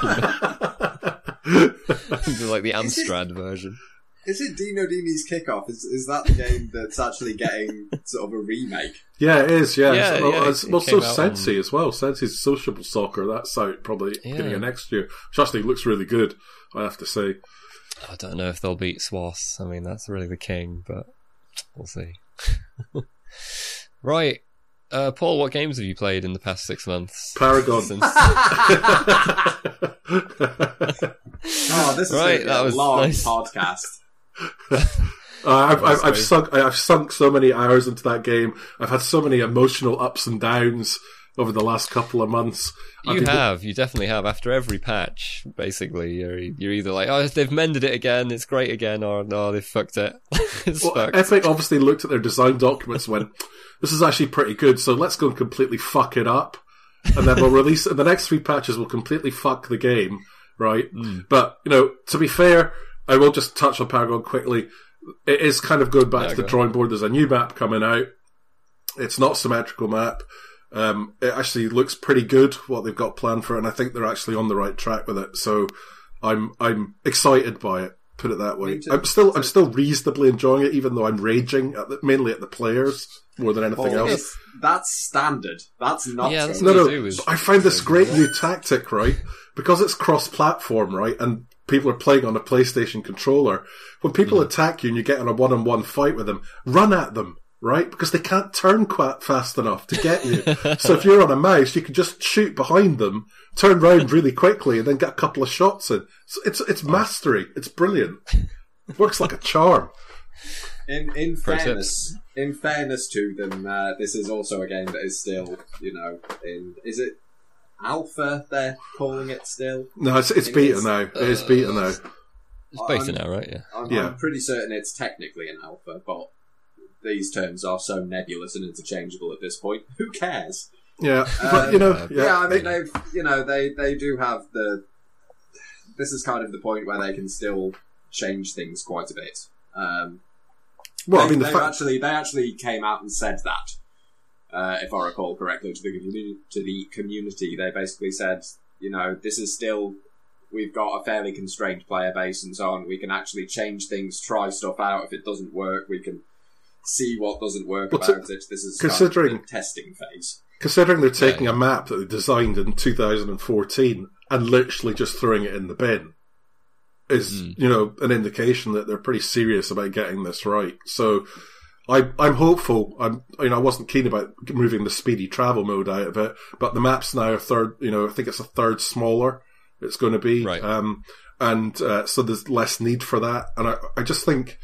Like the Amstrad version. Is it Dino Dini's Kickoff? Is that the game that's actually getting sort of a remake? Yeah, it is, yeah. So Sensi as well. Sensi's Sociable Soccer, that's out probably beginning of next year. Which actually looks really good, I have to say. I don't know if they'll beat SWAS. I mean, that's really the king, but we'll see. Right. Paul, what games have you played in the past 6 months? Paragon. This is a long podcast. I've sunk so many hours into that game. I've had so many emotional ups and downs over the last couple of months. You definitely have. After every patch, basically, you're either like, oh, they've mended it again, it's great again, or no, they've fucked it. Fucked. Epic obviously looked at their design documents and went, this is actually pretty good, so let's go and completely fuck it up. And then we'll release it. And the next 3 patches will completely fuck the game, right? But, to be fair, I will just touch on Paragon quickly. It is kind of going back to the drawing board. There's a new map coming out. It's not a symmetrical map. It actually looks pretty good, what they've got planned for it, and I think they're actually on the right track with it. So I'm excited by it, put it that way. I'm still reasonably enjoying it, even though I'm raging mainly at the players more than anything else. That's standard. That's not. Yeah, that's no. I find this great new tactic, right? Because it's cross-platform, right, and people are playing on a PlayStation controller. When people attack you and you get in a one-on-one fight with them, run at them, right? Because they can't turn quite fast enough to get you. So if you're on a mouse, you can just shoot behind them, turn round really quickly, and then get a couple of shots in. So it's mastery. It's brilliant. It works like a charm. In fairness to them, this is also a game that is still, is it alpha? They're calling it still. No, it's beta now. It is beta now. It's beta now, right? Yeah. I'm pretty certain it's technically an alpha, but these terms are so nebulous and interchangeable at this point. Who cares? Yeah, but I mean, they do have the. This is kind of the point where they can still change things quite a bit. They actually came out and said that, if I recall correctly, to the community. They basically said, this is still, we've got a fairly constrained player base and so on. We can actually change things, try stuff out. If it doesn't work, we can see what doesn't work about it. This is considering kind of the testing phase. considering they're taking a map that they designed in 2014 and literally just throwing it in the bin, is an indication that they're pretty serious about getting this right. So I'm hopeful. I wasn't keen about moving the speedy travel mode out of it, but the map's now a third. I think it's a third smaller. It's going to be, right. So there's less need for that. And I just think,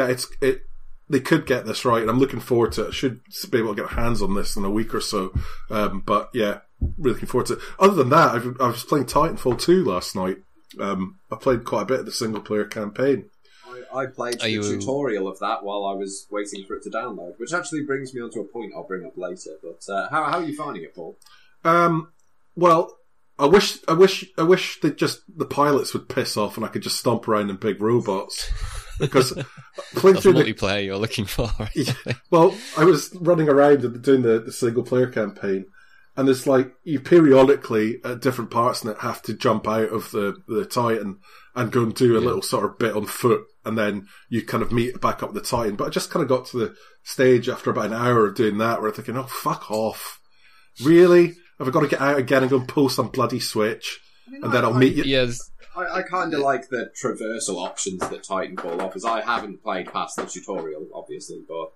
they could get this right, and I'm looking forward to it. I should be able to get hands on this in a week or so. But yeah, really looking forward to it. Other than that, I was playing Titanfall 2 last night. I played quite a bit of the single player campaign. I played the tutorial of that while I was waiting for it to download, which actually brings me on to a point I'll bring up later. But how are you finding it, Paul? Well, I wish that just the pilots would piss off and I could just stomp around in big robots. Because playing through multiplayer you're looking for. Well, I was running around and doing the single player campaign, and it's like you periodically at different parts in it have to jump out of the Titan and go and do a little sort of bit on foot, and then you kind of meet back up with the Titan. But I just kind of got to the stage after about an hour of doing that where I'm thinking, oh, fuck off. Really? Have I got to get out again and go and pull some bloody switch? And then I'll meet you. Yes. I kind of like the traversal options that Titanfall offers. I haven't played past the tutorial, obviously, but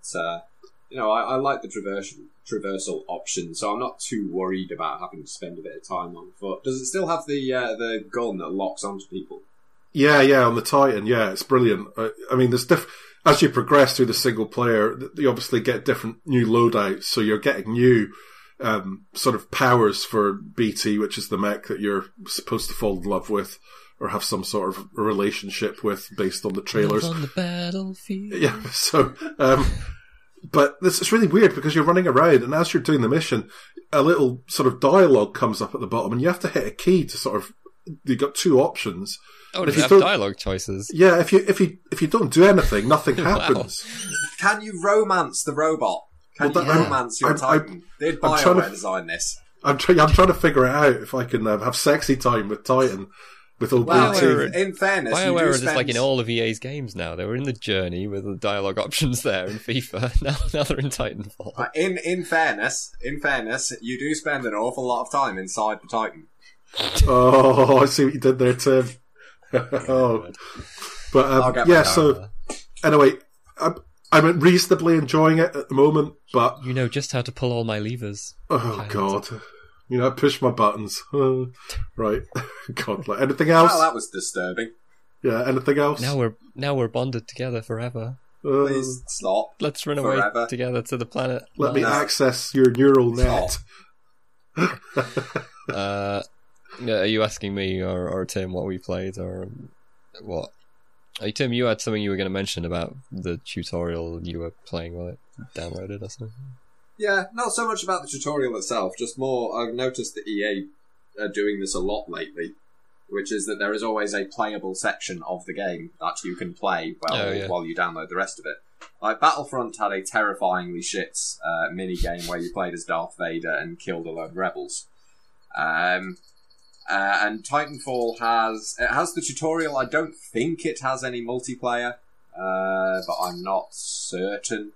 I like the traversal option, so I'm not too worried about having to spend a bit of time on foot. Does it still have the gun that locks onto people? Yeah, on the Titan, it's brilliant. I mean, there's as you progress through the single player, you obviously get different new loadouts, so you're getting new sort of powers for BT, which is the mech that you're supposed to fall in love with or have some sort of relationship with based on the trailers. On the battlefield. Yeah, so, but it's really weird because you're running around and as you're doing the mission, a little sort of dialogue comes up at the bottom and you have to hit a key to sort of, you've got two options. Oh, does it have dialogue choices? Yeah, if you don't do anything, nothing happens. Can you romance the robot? Can you romance your Titan? Did BioWare design this? I'm trying to figure it out if I can have sexy time with Titan. With all in fairness, BioWare are just like in all of EA's games now. They were in the Journey with the dialogue options there in FIFA. Now they're in Titanfall. In fairness, you do spend an awful lot of time inside the Titan. Oh, I see what you did there, Tim. Oh. But so anyway, I'm reasonably enjoying it at the moment, but you know just how to pull all my levers. Oh God. Push my buttons. Right. God, anything else? Oh, that was disturbing. Yeah, anything else? Now we're bonded together forever. Please stop. Let's run away together to the planet. Let me access your neural net. Are you asking me or Tim what we played or what? Hey, Tim, you had something you were going to mention about the tutorial you were playing while it downloaded or something? Yeah, not so much about the tutorial itself, just more, I've noticed that EA are doing this a lot lately, which is that there is always a playable section of the game that you can play while you download the rest of it. Like, Battlefront had a terrifyingly shit mini-game where you played as Darth Vader and killed a load of rebels. And Titanfall has the tutorial. I don't think it has any multiplayer, but I'm not certain.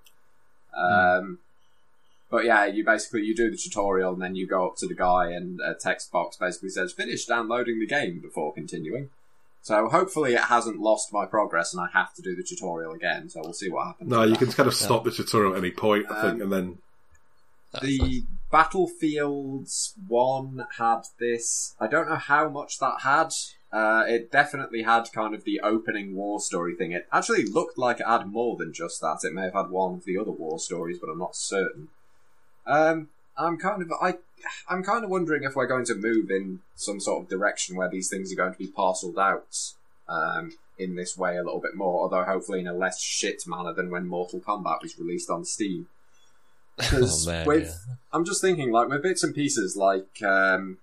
But yeah, you do the tutorial and then you go up to the guy and a text box basically says, finish downloading the game before continuing. So hopefully it hasn't lost my progress and I have to do the tutorial again, so we'll see what happens. No, you can kind of stop the tutorial at any point, I think, and then... The Battlefields 1 had this. I don't know how much that had. It definitely had kind of the opening war story thing. It actually looked like it had more than just that. It may have had one of the other war stories, but I'm not certain. I'm kind of wondering if we're going to move in some sort of direction where these things are going to be parcelled out in this way a little bit more, although hopefully in a less shit manner than when Mortal Kombat was released on Steam. Because I'm just thinking, like, with bits and pieces like Call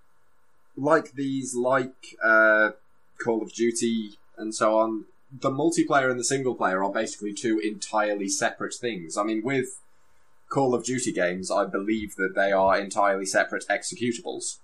of Duty and so on, the multiplayer and the single player are basically two entirely separate things. I mean, with Call of Duty games, I believe that they are entirely separate executables.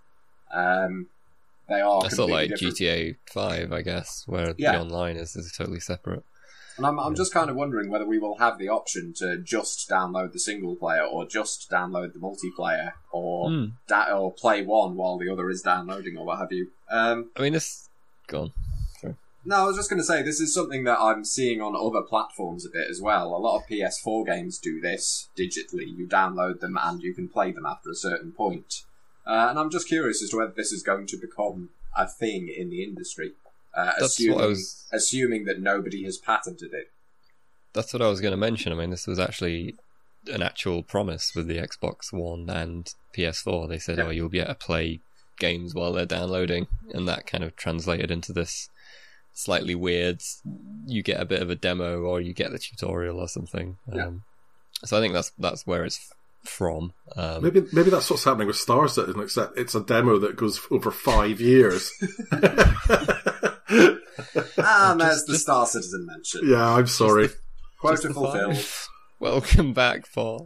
They are. That's sort of like different. GTA 5, I guess, where the online is totally separate. And I'm just kind of wondering whether we will have the option to just download the single player or just download the multiplayer or or play one while the other is downloading or what have you. I mean, this... Go on. Sorry. No, I was just going to say, this is something that I'm seeing on other platforms a bit as well. A lot of PS4 games do this digitally. You download them and you can play them after a certain point. And I'm just curious as to whether this is going to become a thing in the industry. Assuming that nobody has patented it. That's what I was going to mention. I mean, this was actually an actual promise with the Xbox One and PS4. They said, you'll be able to play games while they're downloading, and that kind of translated into this slightly weird, you get a bit of a demo or you get the tutorial or something. So I think that's where it's from. Maybe that's what's happening with Star Citizen, except it's a demo that goes over 5 years. There's the Star Citizen mention. Yeah, I'm sorry. Quota fulfilled. Welcome back, Paul.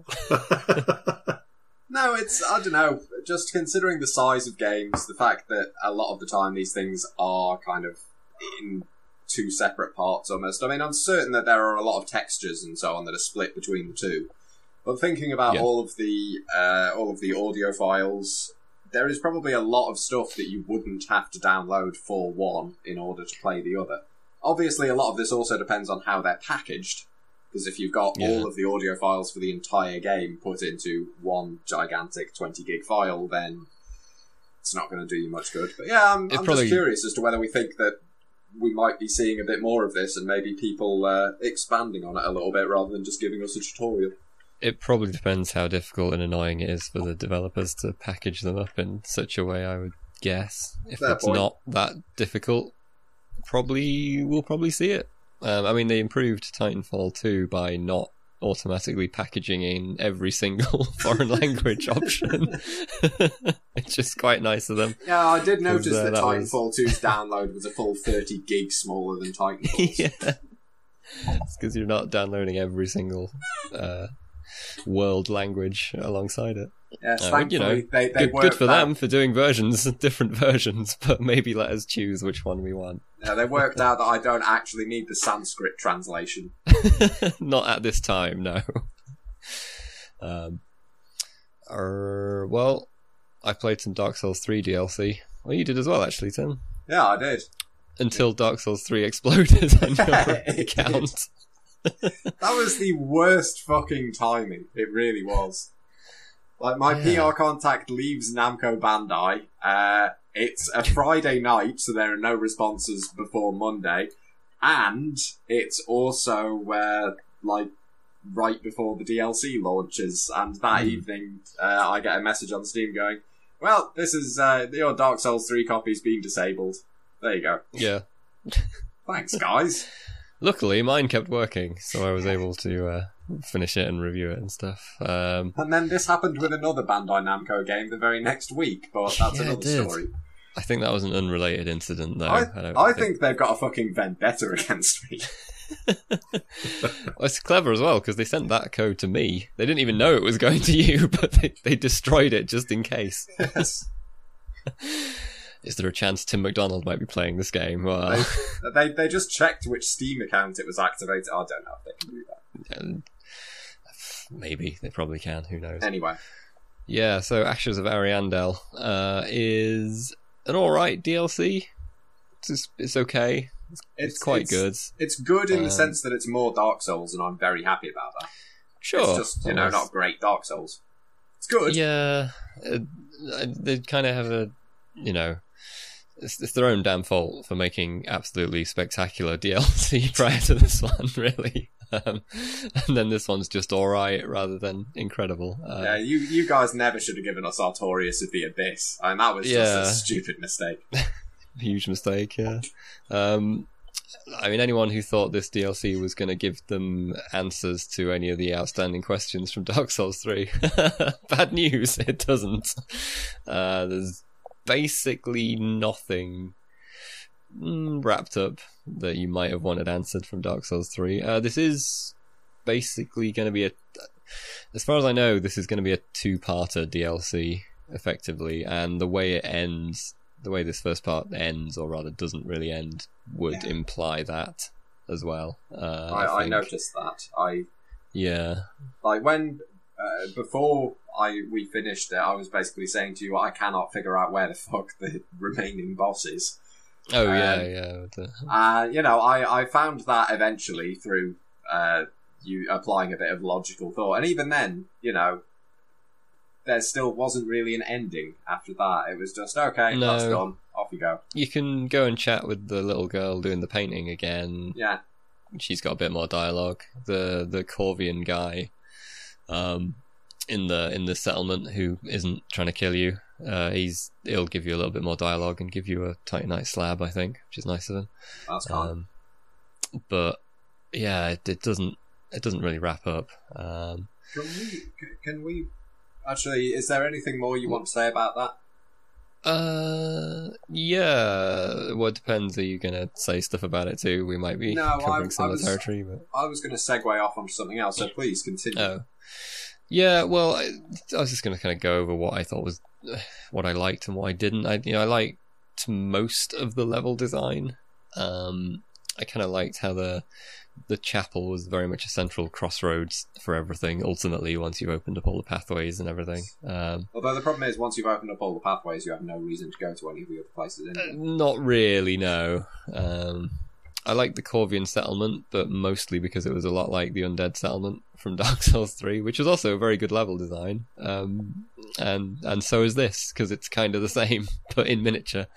No, I don't know, just considering the size of games, the fact that a lot of the time these things are kind of in two separate parts almost. I mean, I'm certain that there are a lot of textures and so on that are split between the two. But thinking about all of the audio files, there is probably a lot of stuff that you wouldn't have to download for one in order to play the other. Obviously, a lot of this also depends on how they're packaged, because if you've got all of the audio files for the entire game put into one gigantic 20 gig file, then it's not going to do you much good. But yeah, I'm just curious as to whether we think that we might be seeing a bit more of this and maybe people expanding on it a little bit rather than just giving us a tutorial. It probably depends how difficult and annoying it is for the developers to package them up in such a way, I would guess. If it's not that difficult, we'll probably see it. I mean, they improved Titanfall 2 by not automatically packaging in every single foreign language option. It's just quite nice of them. Yeah, I did notice that Titanfall 2's download was a full 30 gigs smaller than Titanfall's. Yeah. It's because you're not downloading every single world language alongside it. Yes, thankfully, they good for them for doing different versions, but maybe let us choose which one we want. Yeah, they worked out that I don't actually need the Sanskrit translation. Not at this time, no. Well, I played some Dark Souls 3 DLC. Well, you did as well, actually, Tim. Yeah, I did. Until Dark Souls 3 exploded on your account. That was the worst fucking timing. It really was. Like, my PR contact leaves Namco Bandai. It's a Friday night, so there are no responses before Monday. And it's also, right before the DLC launches. And that evening, I get a message on Steam going, well, this is, your Dark Souls 3 copy's been disabled. There you go. Yeah. Thanks, guys. Luckily, mine kept working, so I was able to finish it and review it and stuff. And then this happened with another Bandai Namco game the very next week, but that's another story. I think that was an unrelated incident, though. I think they've got a fucking vendetta against me. Well, it's clever as well, because they sent that code to me. They didn't even know it was going to you, but they destroyed it just in case. Yes. Is there a chance Tim McDonald might be playing this game? Well, they just checked which Steam account it was activated. I don't know if they can do that. Maybe. They probably can. Who knows? Anyway. Yeah, so Ashes of Ariandel is an alright DLC. It's okay. It's quite good. It's good in the sense that it's more Dark Souls, and I'm very happy about that. Sure. It's just, not great Dark Souls. It's good. Yeah. They kind of have a, it's their own damn fault for making absolutely spectacular DLC prior to this one, really. And then this one's just alright rather than incredible. You guys never should have given us Artorias of the Abyss. I mean, that was just a stupid mistake. Huge mistake, yeah. I mean, anyone who thought this DLC was going to give them answers to any of the outstanding questions from Dark Souls 3, bad news, it doesn't. There's basically nothing wrapped up that you might have wanted answered from Dark Souls 3. This is basically going to be as far as I know, this is going to be a two-parter DLC, effectively, and the way it ends, the way this first part ends, or rather doesn't really end, would imply that. as well. I noticed that. Yeah. Like when before we finished it, I was basically saying to you, I cannot figure out where the fuck the remaining boss is. Oh yeah. I found that eventually through you applying a bit of logical thought, and even then, there still wasn't really an ending after that. It was just okay, that's done. Off you go. You can go and chat with the little girl doing the painting again. Yeah. She's got a bit more dialogue. The Corvian guy, in the settlement who isn't trying to kill you, he'll give you a little bit more dialogue and give you a Titanite slab, I think, which is nice of him. That's fine. But yeah, it doesn't really wrap up. Can we actually? Is there anything more you want to say about that? Yeah. Well, it depends. Are you going to say stuff about it too? We might be covering similar territory. But I was going to segue off onto something else, so please continue. Oh. Yeah, well, I was just going to kind of go over what I thought was what I liked and what I didn't. I liked most of the level design. I kind of liked how the chapel was very much a central crossroads for everything, ultimately, once you've opened up all the pathways and everything. Although the problem is, once you've opened up all the pathways, you have no reason to go to any of the other places anyway. Not really, no. I liked the Corvian settlement, but mostly because it was a lot like the Undead settlement from Dark Souls 3, which was also a very good level design. And so is this, because it's kind of the same, but in miniature.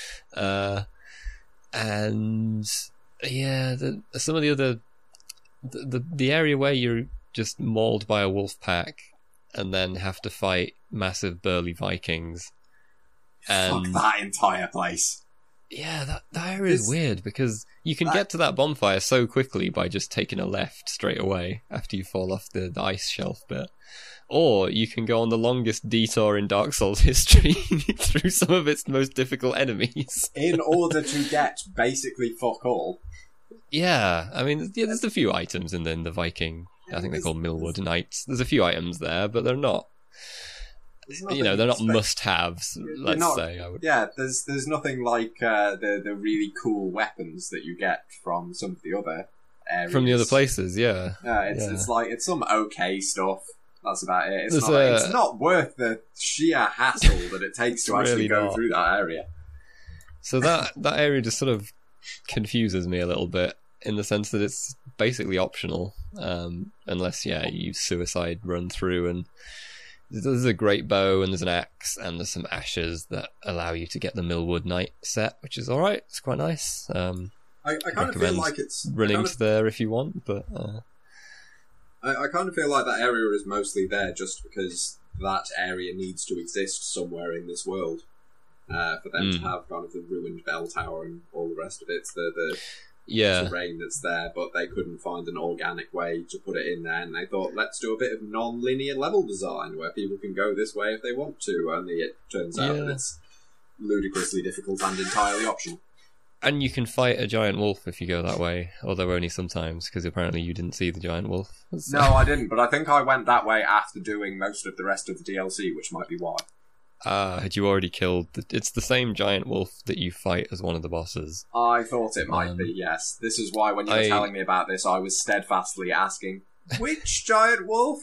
And yeah, some of the other... The area where you're just mauled by a wolf pack and then have to fight massive burly Vikings. Fuck that entire place. Yeah, that area is weird, because you can get to that bonfire so quickly by just taking a left straight away after you fall off the ice shelf bit. Or you can go on the longest detour in Dark Souls history through some of its most difficult enemies. In order to get basically fuck all. Yeah, I mean, there's a few items in the Viking, I think they're called Millwood Knights. There's a few items there, but they're not... they're not must-haves, let's say. Yeah, there's nothing like the really cool weapons that you get from some of the other areas. From the other places, yeah. It's some okay stuff. That's about it. It's not worth the sheer hassle that it takes to actually go through that area. So that area just sort of confuses me a little bit, in the sense that it's basically optional, unless, you suicide run through, and there's a great bow, and there's an axe, and there's some ashes that allow you to get the Millwood Knight set, which is alright. It's quite nice. I kind of feel like it's... running to there if you want, but... I kind of feel like that area is mostly there just because that area needs to exist somewhere in this world. For them to have kind of the ruined bell tower and all the rest of it. It's the terrain that's there, but they couldn't find an organic way to put it in there, and they thought, let's do a bit of non-linear level design where people can go this way if they want to, only it turns out that it's ludicrously difficult and entirely optional. And you can fight a giant wolf if you go that way, although only sometimes, because apparently you didn't see the giant wolf. No, I didn't, but I think I went that way after doing most of the rest of the DLC, which might be why. Had you already killed... It's the same giant wolf that you fight as one of the bosses. I thought it might be, yes. This is why when you were telling me about this, I was steadfastly asking, which giant wolf?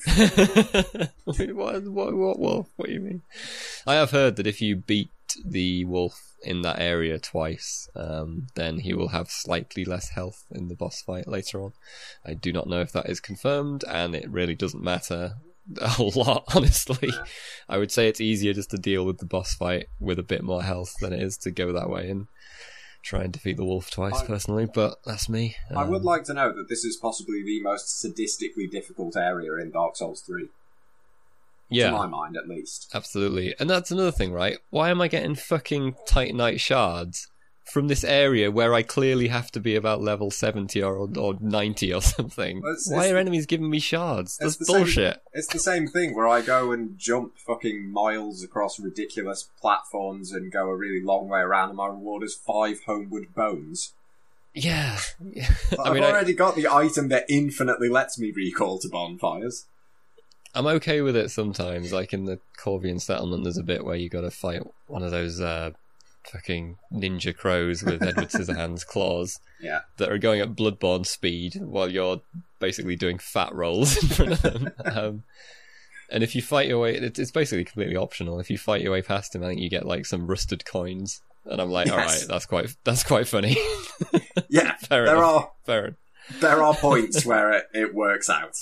What wolf? What do you mean? I have heard that if you beat the wolf in that area twice, then he will have slightly less health in the boss fight later on. I do not know if that is confirmed, and it really doesn't matter a whole lot, honestly. I would say it's easier just to deal with the boss fight with a bit more health than it is to go that way and try and defeat the wolf twice, personally, but that's me. I would like to note that this is possibly the most sadistically difficult area in Dark Souls 3. Yeah. To my mind, at least. Absolutely. And that's another thing, right? Why am I getting fucking Titanite shards from this area where I clearly have to be about level 70 or 90 or something? Why are enemies giving me shards? That's bullshit. It's the same thing where I go and jump fucking miles across ridiculous platforms and go a really long way around, and my reward is 5 Homewood bones. Yeah. I've already got the item that infinitely lets me recall to bonfires. I'm okay with it sometimes. Like in the Corvian settlement, there's a bit where you got to fight one of those fucking ninja crows with Edward Scissorhands claws yeah. that are going at Bloodborne speed while you're basically doing fat rolls in front of them. And if you fight your way, it's basically completely optional. If you fight your way past him, I think you get like some rusted coins. And I'm like, Yes. all right, that's quite funny. Yeah, Fair there enough. are Fair. there are points where it works out.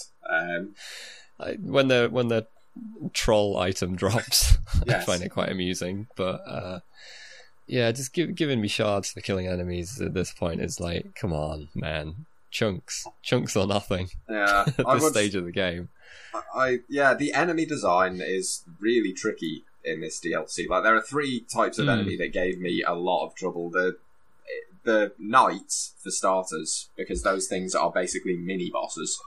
When the troll item drops, I Yes. find it quite amusing. But yeah, just giving me shards for killing enemies at this point is like, come on, man, chunks or nothing Yeah, at this stage of the game. The enemy design is really tricky in this DLC. Like, there are 3 types of enemy that gave me a lot of trouble. The knights, for starters, because those things are basically mini bosses.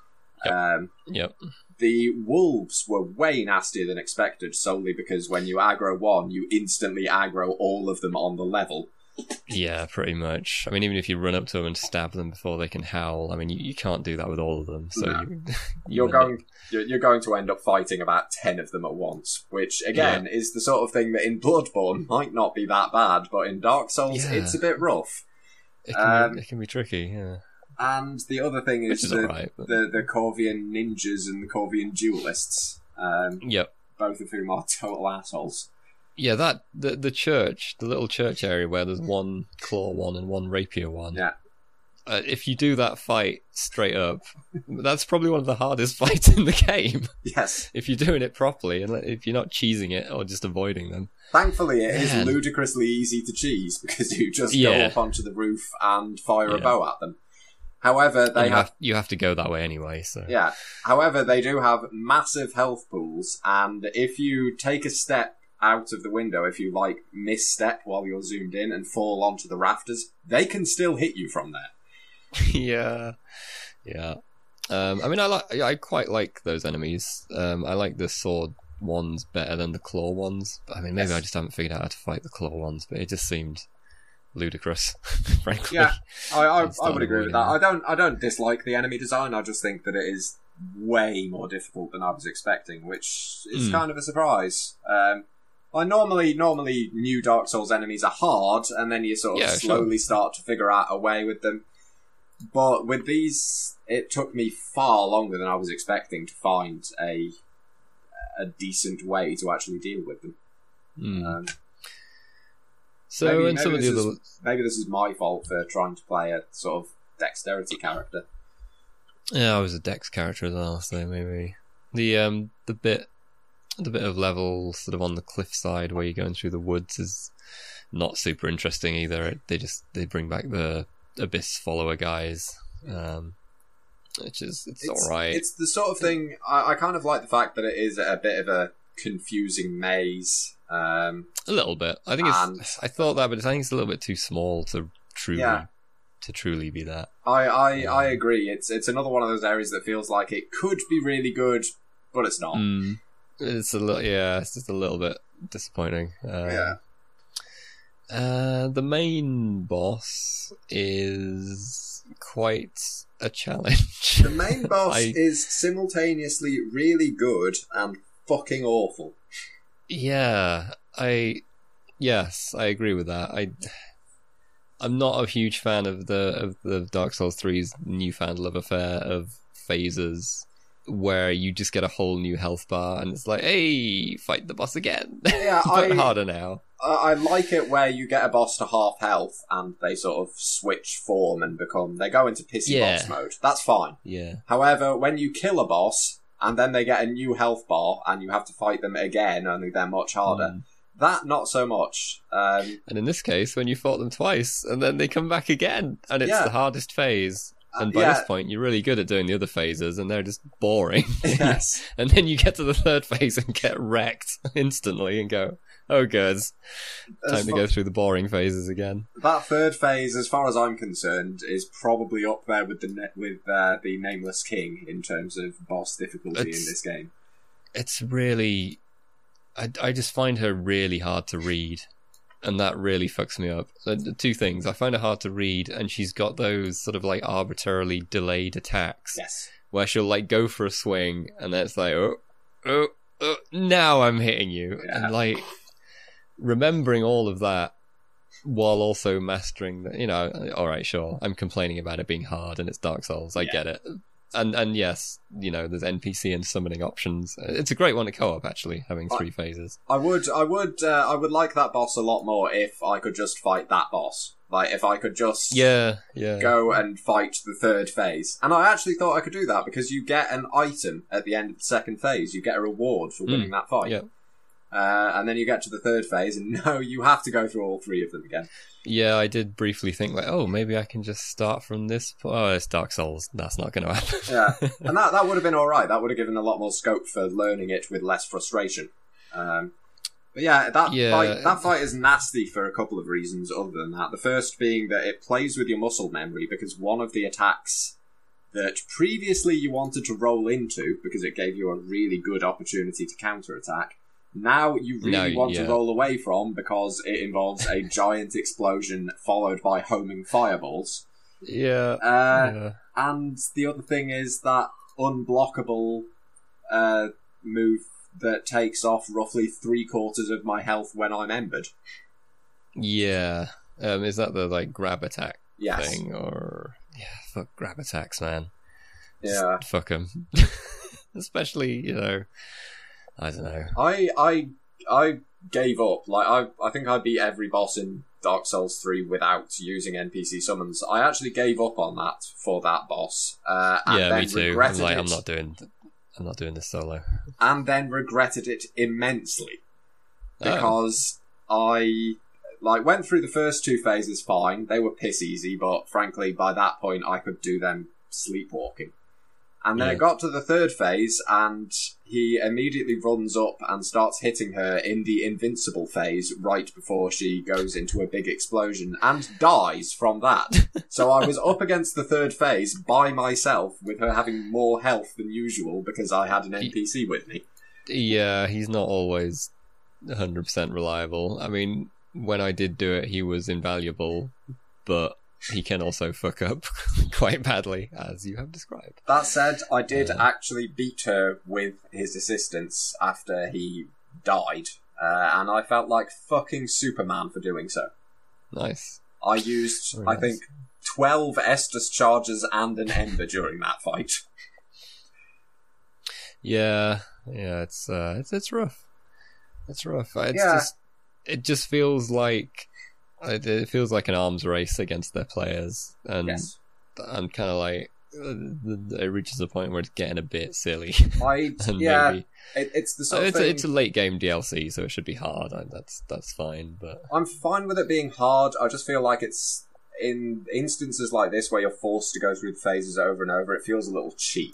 Yep. The wolves were way nastier than expected, solely because when you aggro one, you instantly aggro all of them on the level. Yeah, pretty much. I mean, even if you run up to them and stab them before they can howl, I mean, you can't do that with all of them. So No. you're You're going to end up fighting about 10 of them at once, which, again, is the sort of thing that in Bloodborne might not be that bad, but in Dark Souls, it's a bit rough. It can be tricky, yeah. And the other thing is, alright, but... the Corvian ninjas and the Corvian duelists, Yep. both of whom are total assholes. Yeah, that the church, the little church area where there's one claw one and one rapier one. Yeah. If you do that fight straight up, that's probably one of the hardest fights in the game. Yes. If you're doing it properly, and if you're not cheesing it or just avoiding them. Thankfully, it is ludicrously easy to cheese, because you just go up onto the roof and fire a bow at them. However, you have to go that way anyway. So yeah. However, they do have massive health pools, and if you take a step out of the window, if you like misstep while you're zoomed in and fall onto the rafters, they can still hit you from there. yeah. I mean, I quite like those enemies. I like the sword ones better than the claw ones. But I mean, maybe I just haven't figured out how to fight the claw ones. But it just seemed ludicrous, frankly. Yeah, I would agree with that. I don't dislike the enemy design. I just think that it is way more difficult than I was expecting, which is kind of a surprise. Normally new Dark Souls enemies are hard, and then you sort of slowly start to figure out a way with them. But with these, it took me far longer than I was expecting to find a decent way to actually deal with them. So, and some of the other... Maybe this is my fault for trying to play a sort of dexterity character. Yeah, I was a dex character as well, so maybe the bit of level sort of on the cliffside where you're going through the woods is not super interesting either. They bring back the Abyss follower guys, it's all right. It's the sort of thing I kind of like the fact that it is a bit of a confusing maze. A little bit. I think I thought that, but I think it's a little bit too small to truly be that. I agree. It's another one of those areas that feels like it could be really good, but it's not. It's it's just a little bit disappointing. The main boss is quite a challenge. The main boss is simultaneously really good and fucking awful. Yeah, I agree with that. I'm not a huge fan of the Dark Souls 3's newfound love affair of phases where you just get a whole new health bar and it's like, hey, fight the boss again. Yeah, but harder now. I like it where you get a boss to half health and they sort of switch form and they go into pissy boss mode. That's fine. Yeah. However, when you kill a boss and then they get a new health bar and you have to fight them again, only they're much harder. That, not so much. And in this case, when you fought them twice and then they come back again and it's the hardest phase. And by this point, you're really good at doing the other phases, and they're just boring. Yes. And then you get to the third phase and get wrecked instantly and go, oh, good. Time to go through the boring phases again. That third phase, as far as I'm concerned, is probably up there with the Nameless King in terms of boss difficulty in this game. It's really... I just find her really hard to read. And that really fucks me up. Two things. I find it hard to read, and she's got those sort of like arbitrarily delayed attacks. Yes. Where she'll like go for a swing, and then it's like, now I'm hitting you. Yeah. And like, remembering all of that while also mastering the, alright, sure, I'm complaining about it being hard and it's Dark Souls, I get it. And yes, there's NPC and summoning options. It's a great one to co-op, actually, having 3 phases. I would like that boss a lot more if I could just fight that boss. Like, if I could just go and fight the 3rd phase. And I actually thought I could do that, because you get an item at the end of the 2nd phase. You get a reward for winning that fight. Yeah. And then you get to the 3rd phase, and no, you have to go through all 3 of them again. Yeah, I did briefly think, maybe I can just start from this. Oh, it's Dark Souls. That's not going to happen. Yeah, and that would have been alright. That would have given a lot more scope for learning it with less frustration. But yeah, that fight is nasty for a couple of reasons other than that. The first being that it plays with your muscle memory, because one of the attacks that previously you wanted to roll into, because it gave you a really good opportunity to counterattack, now you really want to roll away from, because it involves a giant explosion followed by homing fireballs. Yeah. And the other thing is that unblockable move that takes off roughly 3/4 of my health when I'm embered. Yeah. Is that the grab attack thing? Or fuck grab attacks, man. Yeah. Just fuck them. Especially, I don't know. I gave up. Like, I think I beat every boss in Dark Souls 3 without using NPC summons. I actually gave up on that for that boss. And then me too. Regretted I'm not doing this solo. And then regretted it immensely. Because I went through the first 2 phases fine. They were piss easy, but frankly, by that point, I could do them sleepwalking. And then it got to the 3rd phase, and he immediately runs up and starts hitting her in the invincible phase right before she goes into a big explosion, and dies from that. So I was up against the 3rd phase by myself, with her having more health than usual because I had an NPC with me. Yeah, he's not always 100% reliable. I mean, when I did do it, he was invaluable, but he can also fuck up quite badly, as you have described. That said, I did actually beat her with his assistance after he died, and I felt like fucking Superman for doing so. Nice. I used, I think, 12 Estus charges and an Ember during that fight. Yeah, it's rough. It's rough. It just feels like it feels like an arms race against their players, and I'm kind of like, it reaches a point where it's getting a bit silly. It's the sort of thing. It's a late game DLC, so it should be hard. That's fine, but I'm fine with it being hard. I just feel like it's in instances like this where you're forced to go through the phases over and over. It feels a little cheap.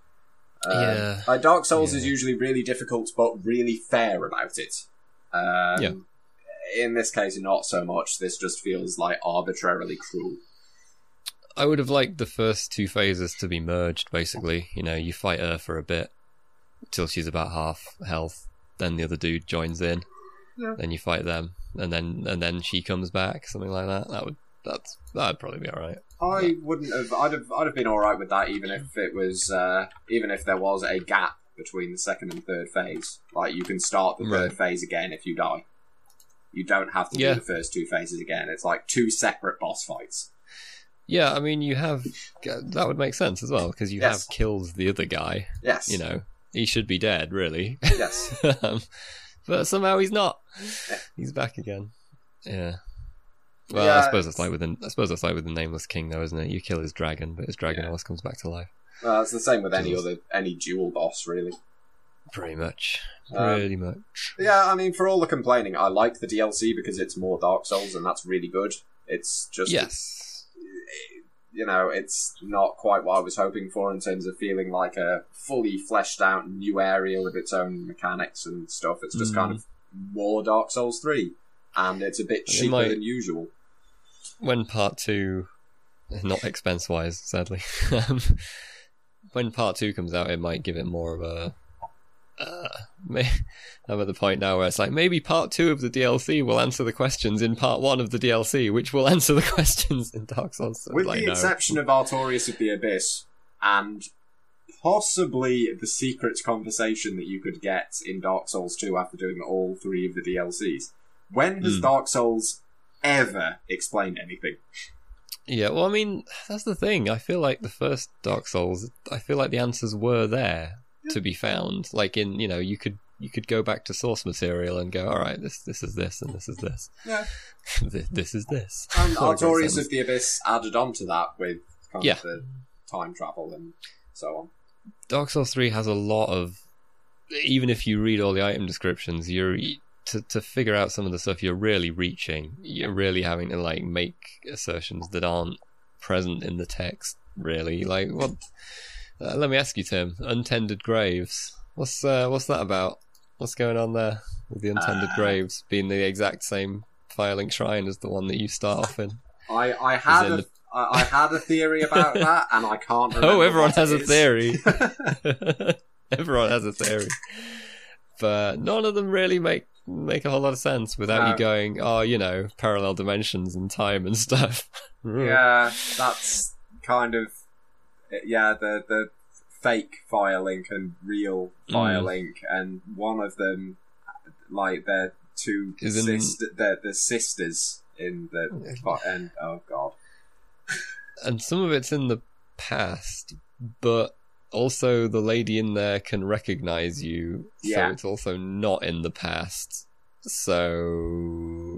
Dark Souls is usually really difficult, but really fair about it. In this case, not so much. This just feels like arbitrarily cruel. I would have liked the first 2 phases to be merged, basically. You fight her for a bit, till she's about half health, then the other dude joins in, then you fight them, and then she comes back, something like that. That'd probably be alright. I'd have been alright with that, even if it was, even if there was a gap between the 2nd and 3rd phase. Like, you can start the 3rd phase again if you die. You don't have to do the first 2 phases again. It's like 2 separate boss fights. Yeah, I mean, that would make sense as well, because you have killed the other guy. Yes. He should be dead, really. Yes. But somehow he's not. Yeah. He's back again. Yeah. Well, I suppose that's like with the Nameless King, though, isn't it? You kill his dragon, but his dragon always comes back to life. Well, it's the same with any dual boss, really. Pretty much. Pretty much. Yeah, I mean, for all the complaining, I like the DLC because it's more Dark Souls, and that's really good. It's just... Yes. It's not quite what I was hoping for in terms of feeling like a fully fleshed out new area with its own mechanics and stuff. It's just kind of more Dark Souls 3, and it's a bit cheaper than usual. When Part 2... Not expense-wise, sadly. When Part 2 comes out, it might give it more of a... I'm at the point now where it's like, maybe Part 2 of the DLC will answer the questions in Part 1 of the DLC, which will answer the questions in Dark Souls. With the exception of Artorias of the Abyss, and possibly the secret conversation that you could get in Dark Souls 2 after doing all 3 of the DLCs. When has Dark Souls ever explained anything. Yeah, well, I mean, that's the thing. I feel like the first Dark Souls, I feel like the answers were there to be found. Like in, you could go back to source material and go, all right, this is this, and this is this. Yeah. This is this. And Artorias of the Abyss added on to that with kind of the time travel and so on. Dark Souls 3 has a lot of, even if you read all the item descriptions, to figure out some of the stuff, you're really reaching. You're really having to like make assertions that aren't present in the text. Really, like what? Let me ask you, Tim. Untended graves. What's that about? What's going on there with the untended graves being the exact same Firelink shrine as the one that you start off in? I had a theory about that, and I can't remember. Oh, everyone has a theory. Everyone has a theory, but none of them really make a whole lot of sense without you going, parallel dimensions and time and stuff. Yeah, that's kind of the fake Firelink and real Firelink, and one of them, like they're two the sisters in the and oh god, and some of it's in the past, but also the lady in there can recognize you, so it's also not in the past. So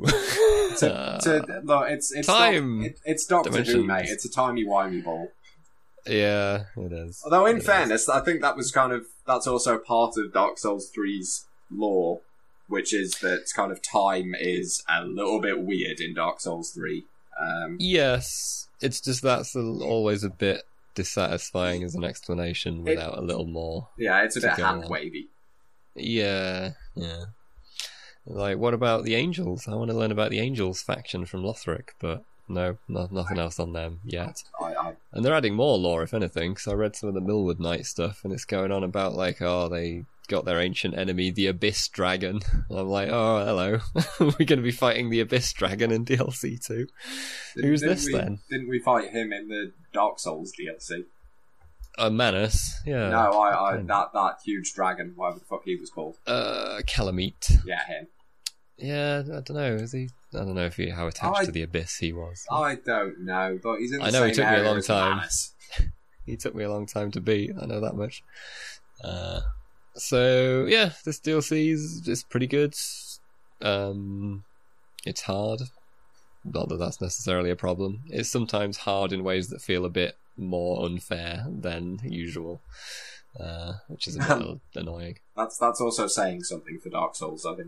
it's time. It's Doctor Who, mate. It's a timey-wimey ball. Yeah, it is. Although, in fairness, I think that's also part of Dark Souls 3's lore, which is that kind of time is a little bit weird in Dark Souls 3. Yes, it's just that's always a bit dissatisfying as an explanation without a little more. Yeah, it's a bit hand-wavy. Yeah. Like, what about the Angels? I want to learn about the Angels faction from Lothric, but no, nothing else on them yet. And they're adding more lore, if anything, because I read some of the Millwood Knight stuff, and it's going on about, like, they got their ancient enemy, the Abyss Dragon. And I'm like, oh, hello. We're going to be fighting the Abyss Dragon in DLC 2. Who's this, then? Didn't we fight him in the Dark Souls DLC? Manus, yeah. No, that huge dragon, whatever the fuck he was called. Kalameet. Yeah, him. Yeah, I don't know. Is he? I don't know how attached to the Abyss he was. I don't know, but he's in the same he took me a long time. Manus. He took me a long time to beat. I know that much. So yeah, this DLC is pretty good. It's hard. Not that that's necessarily a problem. It's sometimes hard in ways that feel a bit more unfair than usual, which is a bit annoying. That's also saying something for Dark Souls, I think.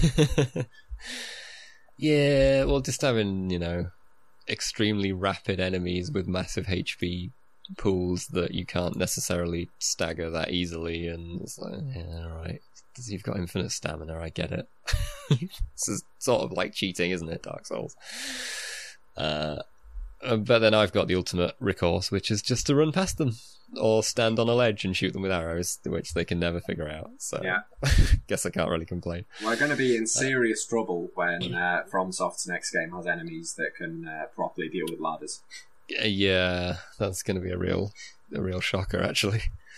Yeah, well, just having, extremely rapid enemies with massive HP pools that you can't necessarily stagger that easily, and it's like, yeah, alright, you've got infinite stamina, I get it. This is sort of like cheating, isn't it, Dark Souls? But then I've got the ultimate recourse, which is just to run past them, or stand on a ledge and shoot them with arrows, which they can never figure out. So, yeah. Guess I can't really complain. We're going to be in serious trouble when FromSoft's next game has enemies that can properly deal with ladders. Yeah, that's going to be a real shocker, actually.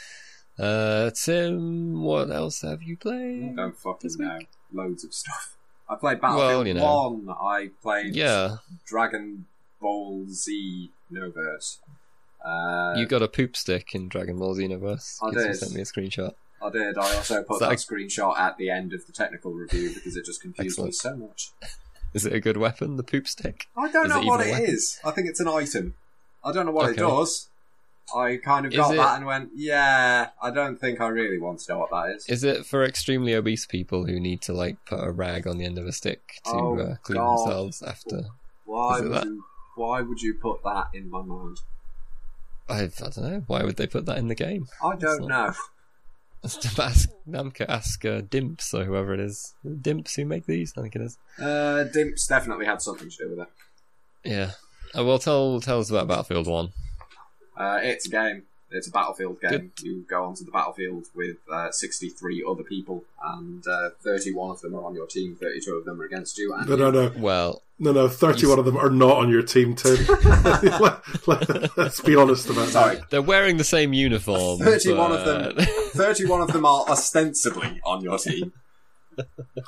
Tim, what else have you played? I don't fucking know. Loads of stuff. I played Battlefield 1. I played Dragon Ball Z Xenoverse. You got a poop stick in Dragon Ball Xenoverse. I did. You sent me a screenshot. I did. I also put that screenshot at the end of the technical review because it just confused me so much. Is it a good weapon, the poop stick? I don't know what it is. I think it's an item. I don't know what it does. I kind of got that and went, yeah, I don't think I really want to know what that is. Is it for extremely obese people who need to, like, put a rag on the end of a stick to clean themselves after? Why would you put that in my mind? I don't know. Why would they put that in the game? I don't know. Ask Namco, ask Dimps or whoever it is. Dimps who make these, I think it is. Dimps definitely had something to do with it. Yeah. Well, tell us about Battlefield 1. It's a game. It's a Battlefield game. Good. You go onto the battlefield with 63 other people, and 31 of them are on your team, 32 of them are against you. And No. Well, no. 31 of them are not on your team, Tim. Let's be honest about that. They're wearing the same uniform. 31 of them are ostensibly on your team.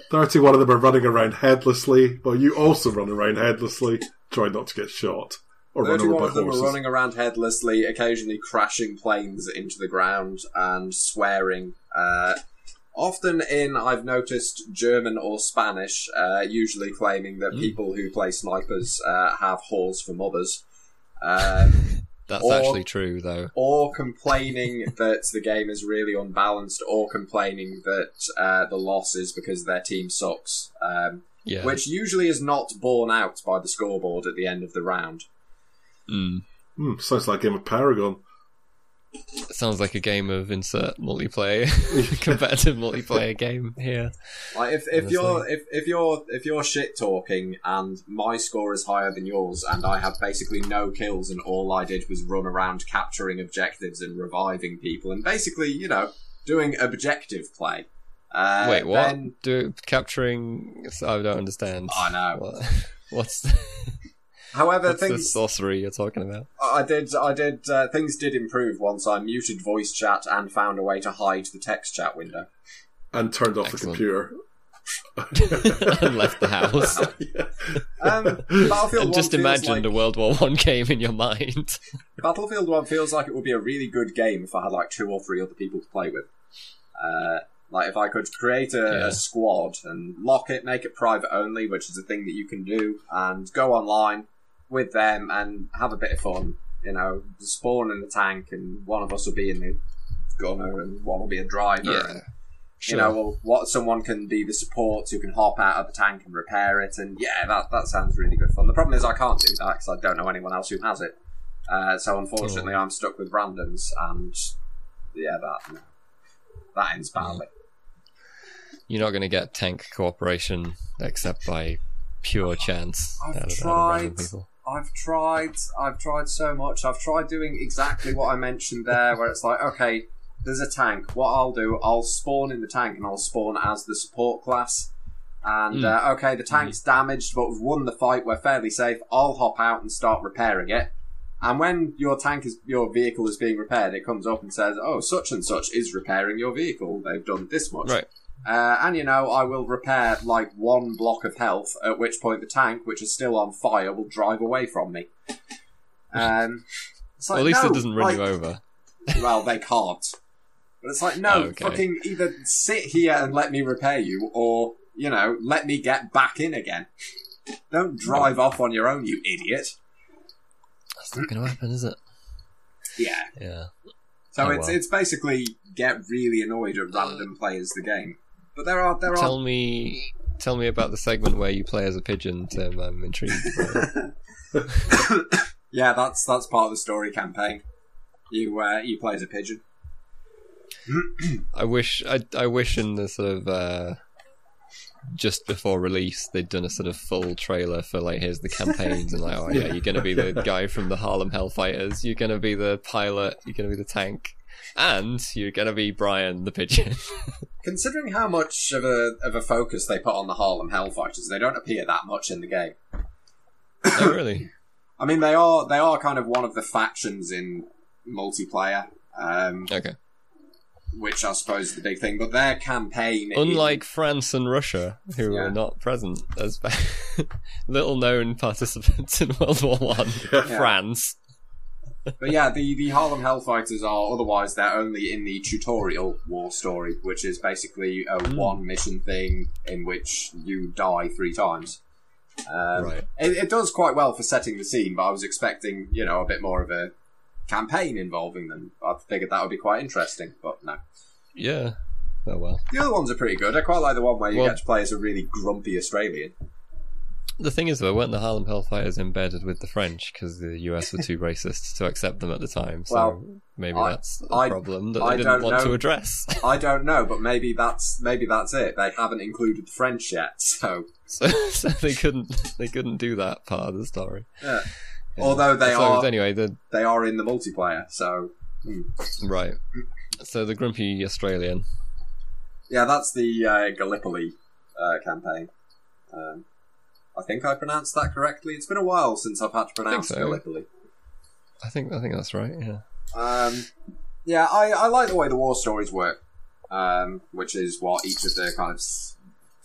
31 of them are running around headlessly. Well, you also run around headlessly. Try not to get shot. Or run over by horses. 31 of them are running around headlessly, occasionally crashing planes into the ground and swearing. Often in, I've noticed, German or Spanish, usually claiming that people who play snipers have whores for mothers. That's actually true, though. Or complaining that the game is really unbalanced, or complaining that the loss is because their team sucks. Which usually is not borne out by the scoreboard at the end of the round. Sounds like a game of Paragon. It sounds like a game of insert multiplayer, competitive multiplayer game here. Like if you're shit talking and my score is higher than yours and I have basically no kills and all I did was run around capturing objectives and reviving people and basically, doing objective play. Wait, what? Capturing? I don't understand. I know. What's However, what's the sorcery you're talking about? I did. Things did improve once I muted voice chat and found a way to hide the text chat window. And turned off the computer. And left the house. Battlefield and just imagined a World War I game in your mind. Battlefield 1 feels like it would be a really good game if I had like 2 or 3 other people to play with. Like if I could create a squad and lock it, make it private only, which is a thing that you can do, and go online with them and have a bit of fun. Spawn in the tank, and one of us will be in the gunner, and one will be a driver. Yeah, and, sure. Someone can be the support who can hop out of the tank and repair it, and that sounds really good fun. The problem is I can't do that because I don't know anyone else who has it. So unfortunately, I'm stuck with randoms, and that ends badly. You're not going to get tank cooperation except by pure chance. I've tried so much. I've tried doing exactly what I mentioned there, where it's like, okay, there's a tank. What I'll do, I'll spawn in the tank and I'll spawn as the support class. And, okay, the tank's damaged, but we've won the fight, we're fairly safe. I'll hop out and start repairing it. And when your vehicle is being repaired, it comes up and says, oh, such and such is repairing your vehicle. They've done this much. Right. And I will repair like 1 block of health, at which point the tank, which is still on fire, will drive away from me. It's like, at least it doesn't run you over. Well, they can't. But it's like, fucking either sit here and let me repair you, or, let me get back in again. Don't drive off on your own, you idiot. That's not going to happen, is it? Yeah. Yeah. So it's basically get really annoyed at random players the game. But there are Tell me about the segment where you play as a pigeon, Tim. I'm intrigued. Yeah, that's part of the story campaign. You play as a pigeon. I wish in the sort of just before release they'd done a sort of full trailer for like, here's the campaigns, and like, oh yeah, you're gonna be the guy from the Harlem Hellfighters, you're gonna be the pilot, you're gonna be the tank, and you're gonna be Brian the pigeon. Considering how much of a focus they put on the Harlem Hellfighters, they don't appear that much in the game. Oh really? I mean, they are kind of one of the factions in multiplayer. Okay. Which I suppose is the big thing, but their campaign... Unlike France and Russia, who are not present as little-known participants in World War I, France. But yeah, the Harlem Hellfighters are, otherwise they're only in the tutorial war story, which is basically a one-mission thing in which you die 3 times. Right. It does quite well for setting the scene, but I was expecting, a bit more of a campaign involving them. I figured that would be quite interesting, but no. Yeah. Oh well. The other ones are pretty good. I quite like the one where you get to play as a really grumpy Australian. The thing is, though, weren't the Harlem Hellfighters embedded with the French because the US were too racist to accept them at the time? So maybe that's a problem that they didn't want to address. I don't know, but maybe that's it. They haven't included the French yet, so they couldn't do that part of the story. Yeah. Although they are in the multiplayer, so right. So the grumpy Australian. Yeah, that's the Gallipoli campaign. I think I pronounced that correctly. It's been a while since I've had to pronounce Gallipoli. I think that's right. Yeah. I like the way the war stories work, which is what each of the kind of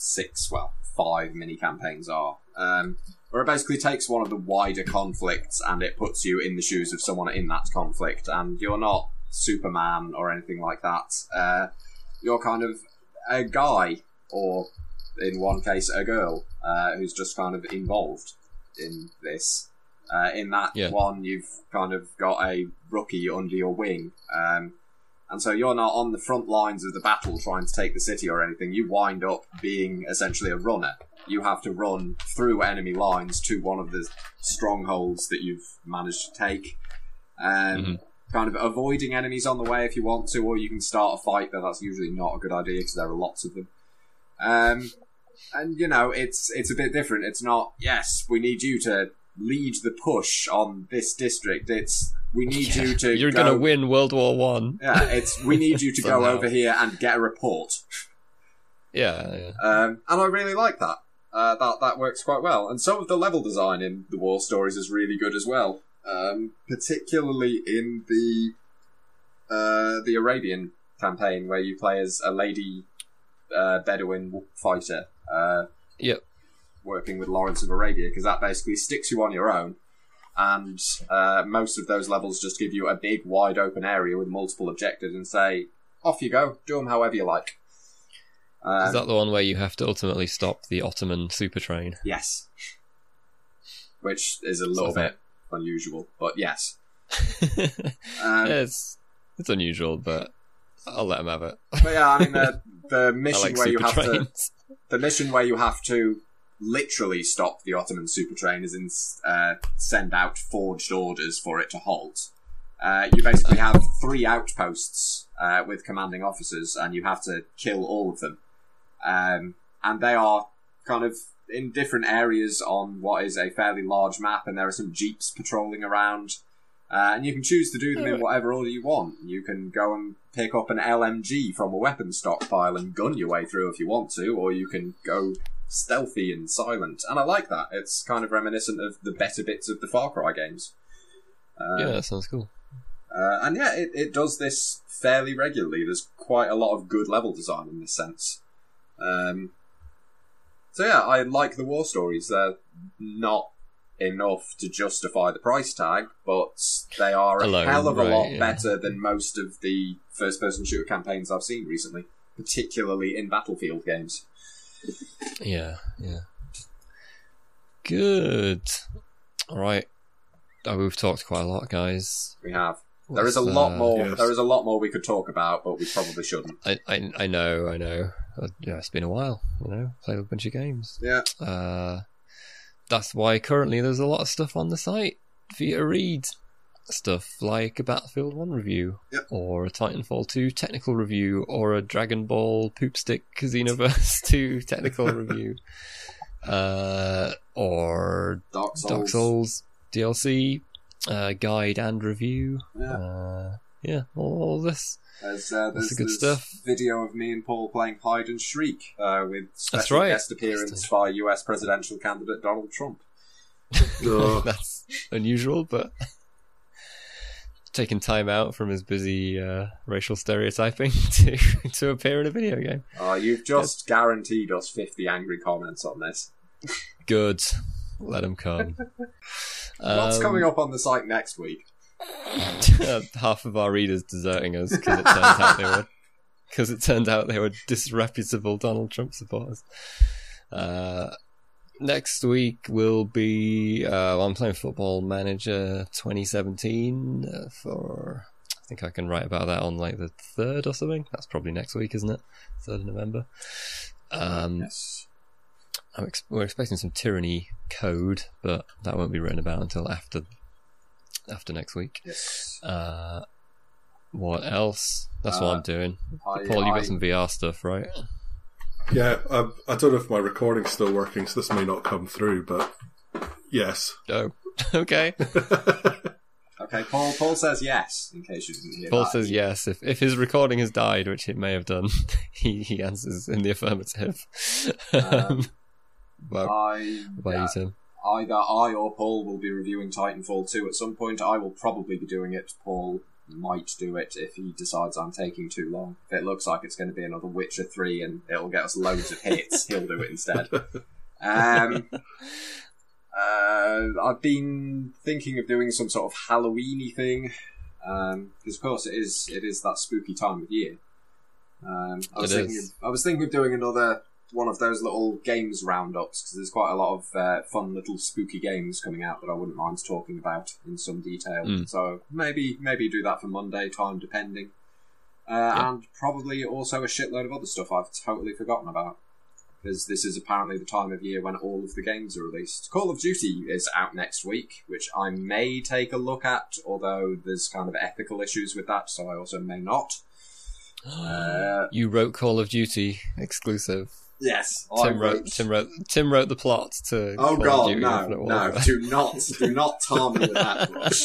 5 mini campaigns are, where it basically takes one of the wider conflicts and it puts you in the shoes of someone in that conflict, and you're not Superman or anything like that. You're kind of a guy, or in one case a girl, who's just kind of involved in this. In that one, you've kind of got a rookie under your wing, and so you're not on the front lines of the battle trying to take the city or anything. You wind up being essentially a runner. You have to run through enemy lines to one of the strongholds that you've managed to take, kind of avoiding enemies on the way if you want to, or you can start a fight, though that's usually not a good idea because there are lots of them. And, you know, it's a bit different. It's not, yes, we need you to lead the push on this district. It's, we need you to You're going to win World War One. Yeah, it's, we need you to go over here and get a report. Yeah. And I really like that. That works quite well. And some of the level design in the War Stories is really good as well. Particularly in the Arabian campaign, where you play as a lady Bedouin fighter. Working with Lawrence of Arabia, because that basically sticks you on your own, and most of those levels just give you a big, wide open area with multiple objectives and say, off you go, do them however you like. Is that the one where you have to ultimately stop the Ottoman super train? Yes. Which is a little bit unusual, but yes. It's unusual, but I'll let them have it. But yeah, I mean, the mission where you have trains. The mission where you have to literally stop the Ottoman super train is in send out forged orders for it to halt. You basically have 3 outposts with commanding officers, and you have to kill all of them. And they are kind of in different areas on what is a fairly large map, and there are some jeeps patrolling around. And you can choose to do them in whatever order you want. You can go and pick up an LMG from a weapons stockpile and gun your way through if you want to, or you can go stealthy and silent. And I like that. It's kind of reminiscent of the better bits of the Far Cry games. That sounds cool. And yeah, it does this fairly regularly. There's quite a lot of good level design in this sense. So yeah, I like the War Stories. They're not enough to justify the price tag, but they are a hell of a lot better than most of the first-person shooter campaigns I've seen recently, particularly in Battlefield games. Yeah. Good. All right. We've talked quite a lot, guys. We have. There is a lot more. Yes. There is a lot more we could talk about, but we probably shouldn't. I know. It's been a while. Played a bunch of games. Yeah. That's why currently there's a lot of stuff on the site for you to read. Stuff like a Battlefield 1 review, or a Titanfall 2 technical review, or a Dragon Ball Poopstick Xenoverse 2 technical review, or Dark Souls DLC guide and review. All this. There's the good stuff. Video of me and Paul playing hide and shriek with special guest appearance by US presidential candidate Donald Trump. That's unusual, but taking time out from his busy racial stereotyping to appear in a video game. You've just guaranteed us 50 angry comments on this. Good. Let them come. What's coming up on the site next week? Half of our readers deserting us because it turned out they were disreputable Donald Trump supporters. Next week will be I'm playing Football Manager 2017 for, I think I can write about that on like the 3rd or something. That's probably next week, isn't it? 3rd of November. Yes. We're expecting some Tyranny code, but that won't be written about until after next week. Yes. What else? That's what I'm doing. Paul, you got some VR stuff, right? Yeah, I don't know if my recording's still working, so this may not come through, but yes. Oh, okay. Okay, Paul says yes, in case you didn't hear Paul that. says yes. If his recording has died, which it may have done, he answers in the affirmative. What about you, Tim? Either I or Paul will be reviewing Titanfall 2 at some point. I will probably be doing it. Paul might do it if he decides I'm taking too long. If it looks like it's going to be another Witcher 3 and it'll get us loads of hits, he'll do it instead. I've been thinking of doing some sort of Halloween-y thing, because of course it is that spooky time of year. I was thinking of doing another one of those little games roundups, because there's quite a lot of fun little spooky games coming out that I wouldn't mind talking about in some detail. So maybe do that for Monday, time depending. And probably also a shitload of other stuff I've totally forgotten about, because this is apparently the time of year when all of the games are released. Call of Duty is out next week, which I may take a look at, although there's kind of ethical issues with that, so I also may not. You wrote Call of Duty exclusive. Yes, Tim wrote the plot to. Oh Call God, of Duty no! Do not tar me with that brush.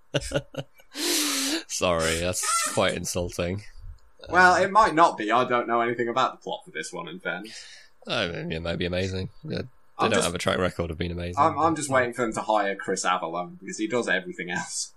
Sorry, that's quite insulting. Well, it might not be. I don't know anything about the plot for this one, in fairness. I mean, it might be amazing. They don't have a track record of being amazing. I'm just waiting for them to hire Chris Avellone, because he does everything else.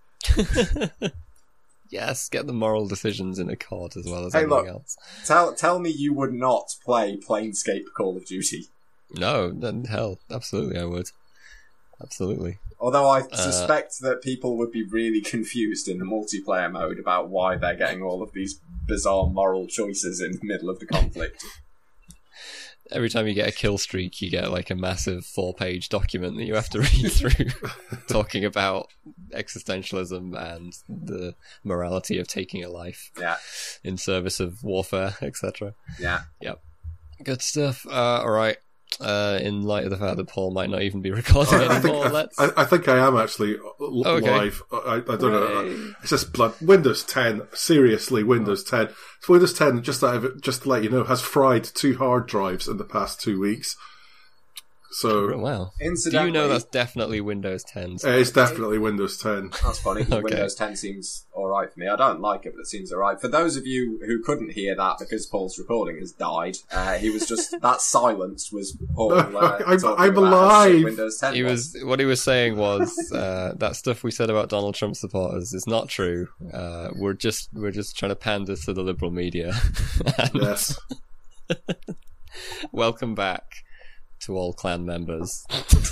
Yes, get the moral decisions in a COD as well as everything else. Tell me you would not play Planescape Call of Duty. No, then hell, absolutely I would. Absolutely. Although I suspect that people would be really confused in the multiplayer mode about why they're getting all of these bizarre moral choices in the middle of the conflict. Every time you get a kill streak, you get like a massive 4-page document that you have to read through, talking about existentialism and the morality of taking a life in service of warfare, etc. Yeah. Yep. Good stuff. All right. In light of the fact that Paul might not even be recording anymore, I think I am actually live. I don't know. It's just Windows 10. Seriously, Windows 10. So Windows 10, just to let you know, has fried 2 hard drives in the past 2 weeks. So, wow. Do you know that's definitely Windows 10? It's definitely Windows 10. That's funny. Okay. Windows 10 seems alright for me. I don't like it, but it seems alright. For those of you who couldn't hear that because Paul's recording has died, he was just, that silence was Paul. I'm alive. Windows 10 what he was saying was that stuff we said about Donald Trump supporters is not true. We're just trying to pander to the liberal media. Yes. Welcome back to all clan members.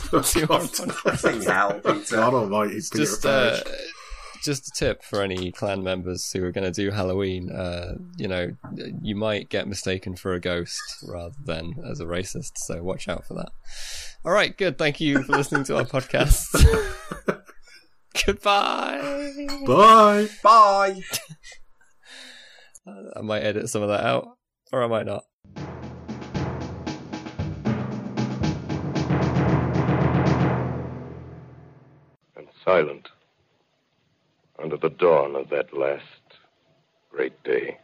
Just a tip for any clan members who are going to do Halloween. You might get mistaken for a ghost rather than as a racist, so watch out for that. All right, good. Thank you for listening to our podcast. Goodbye. Bye. Bye. I might edit some of that out, or I might not. Silent under the dawn of that last great day.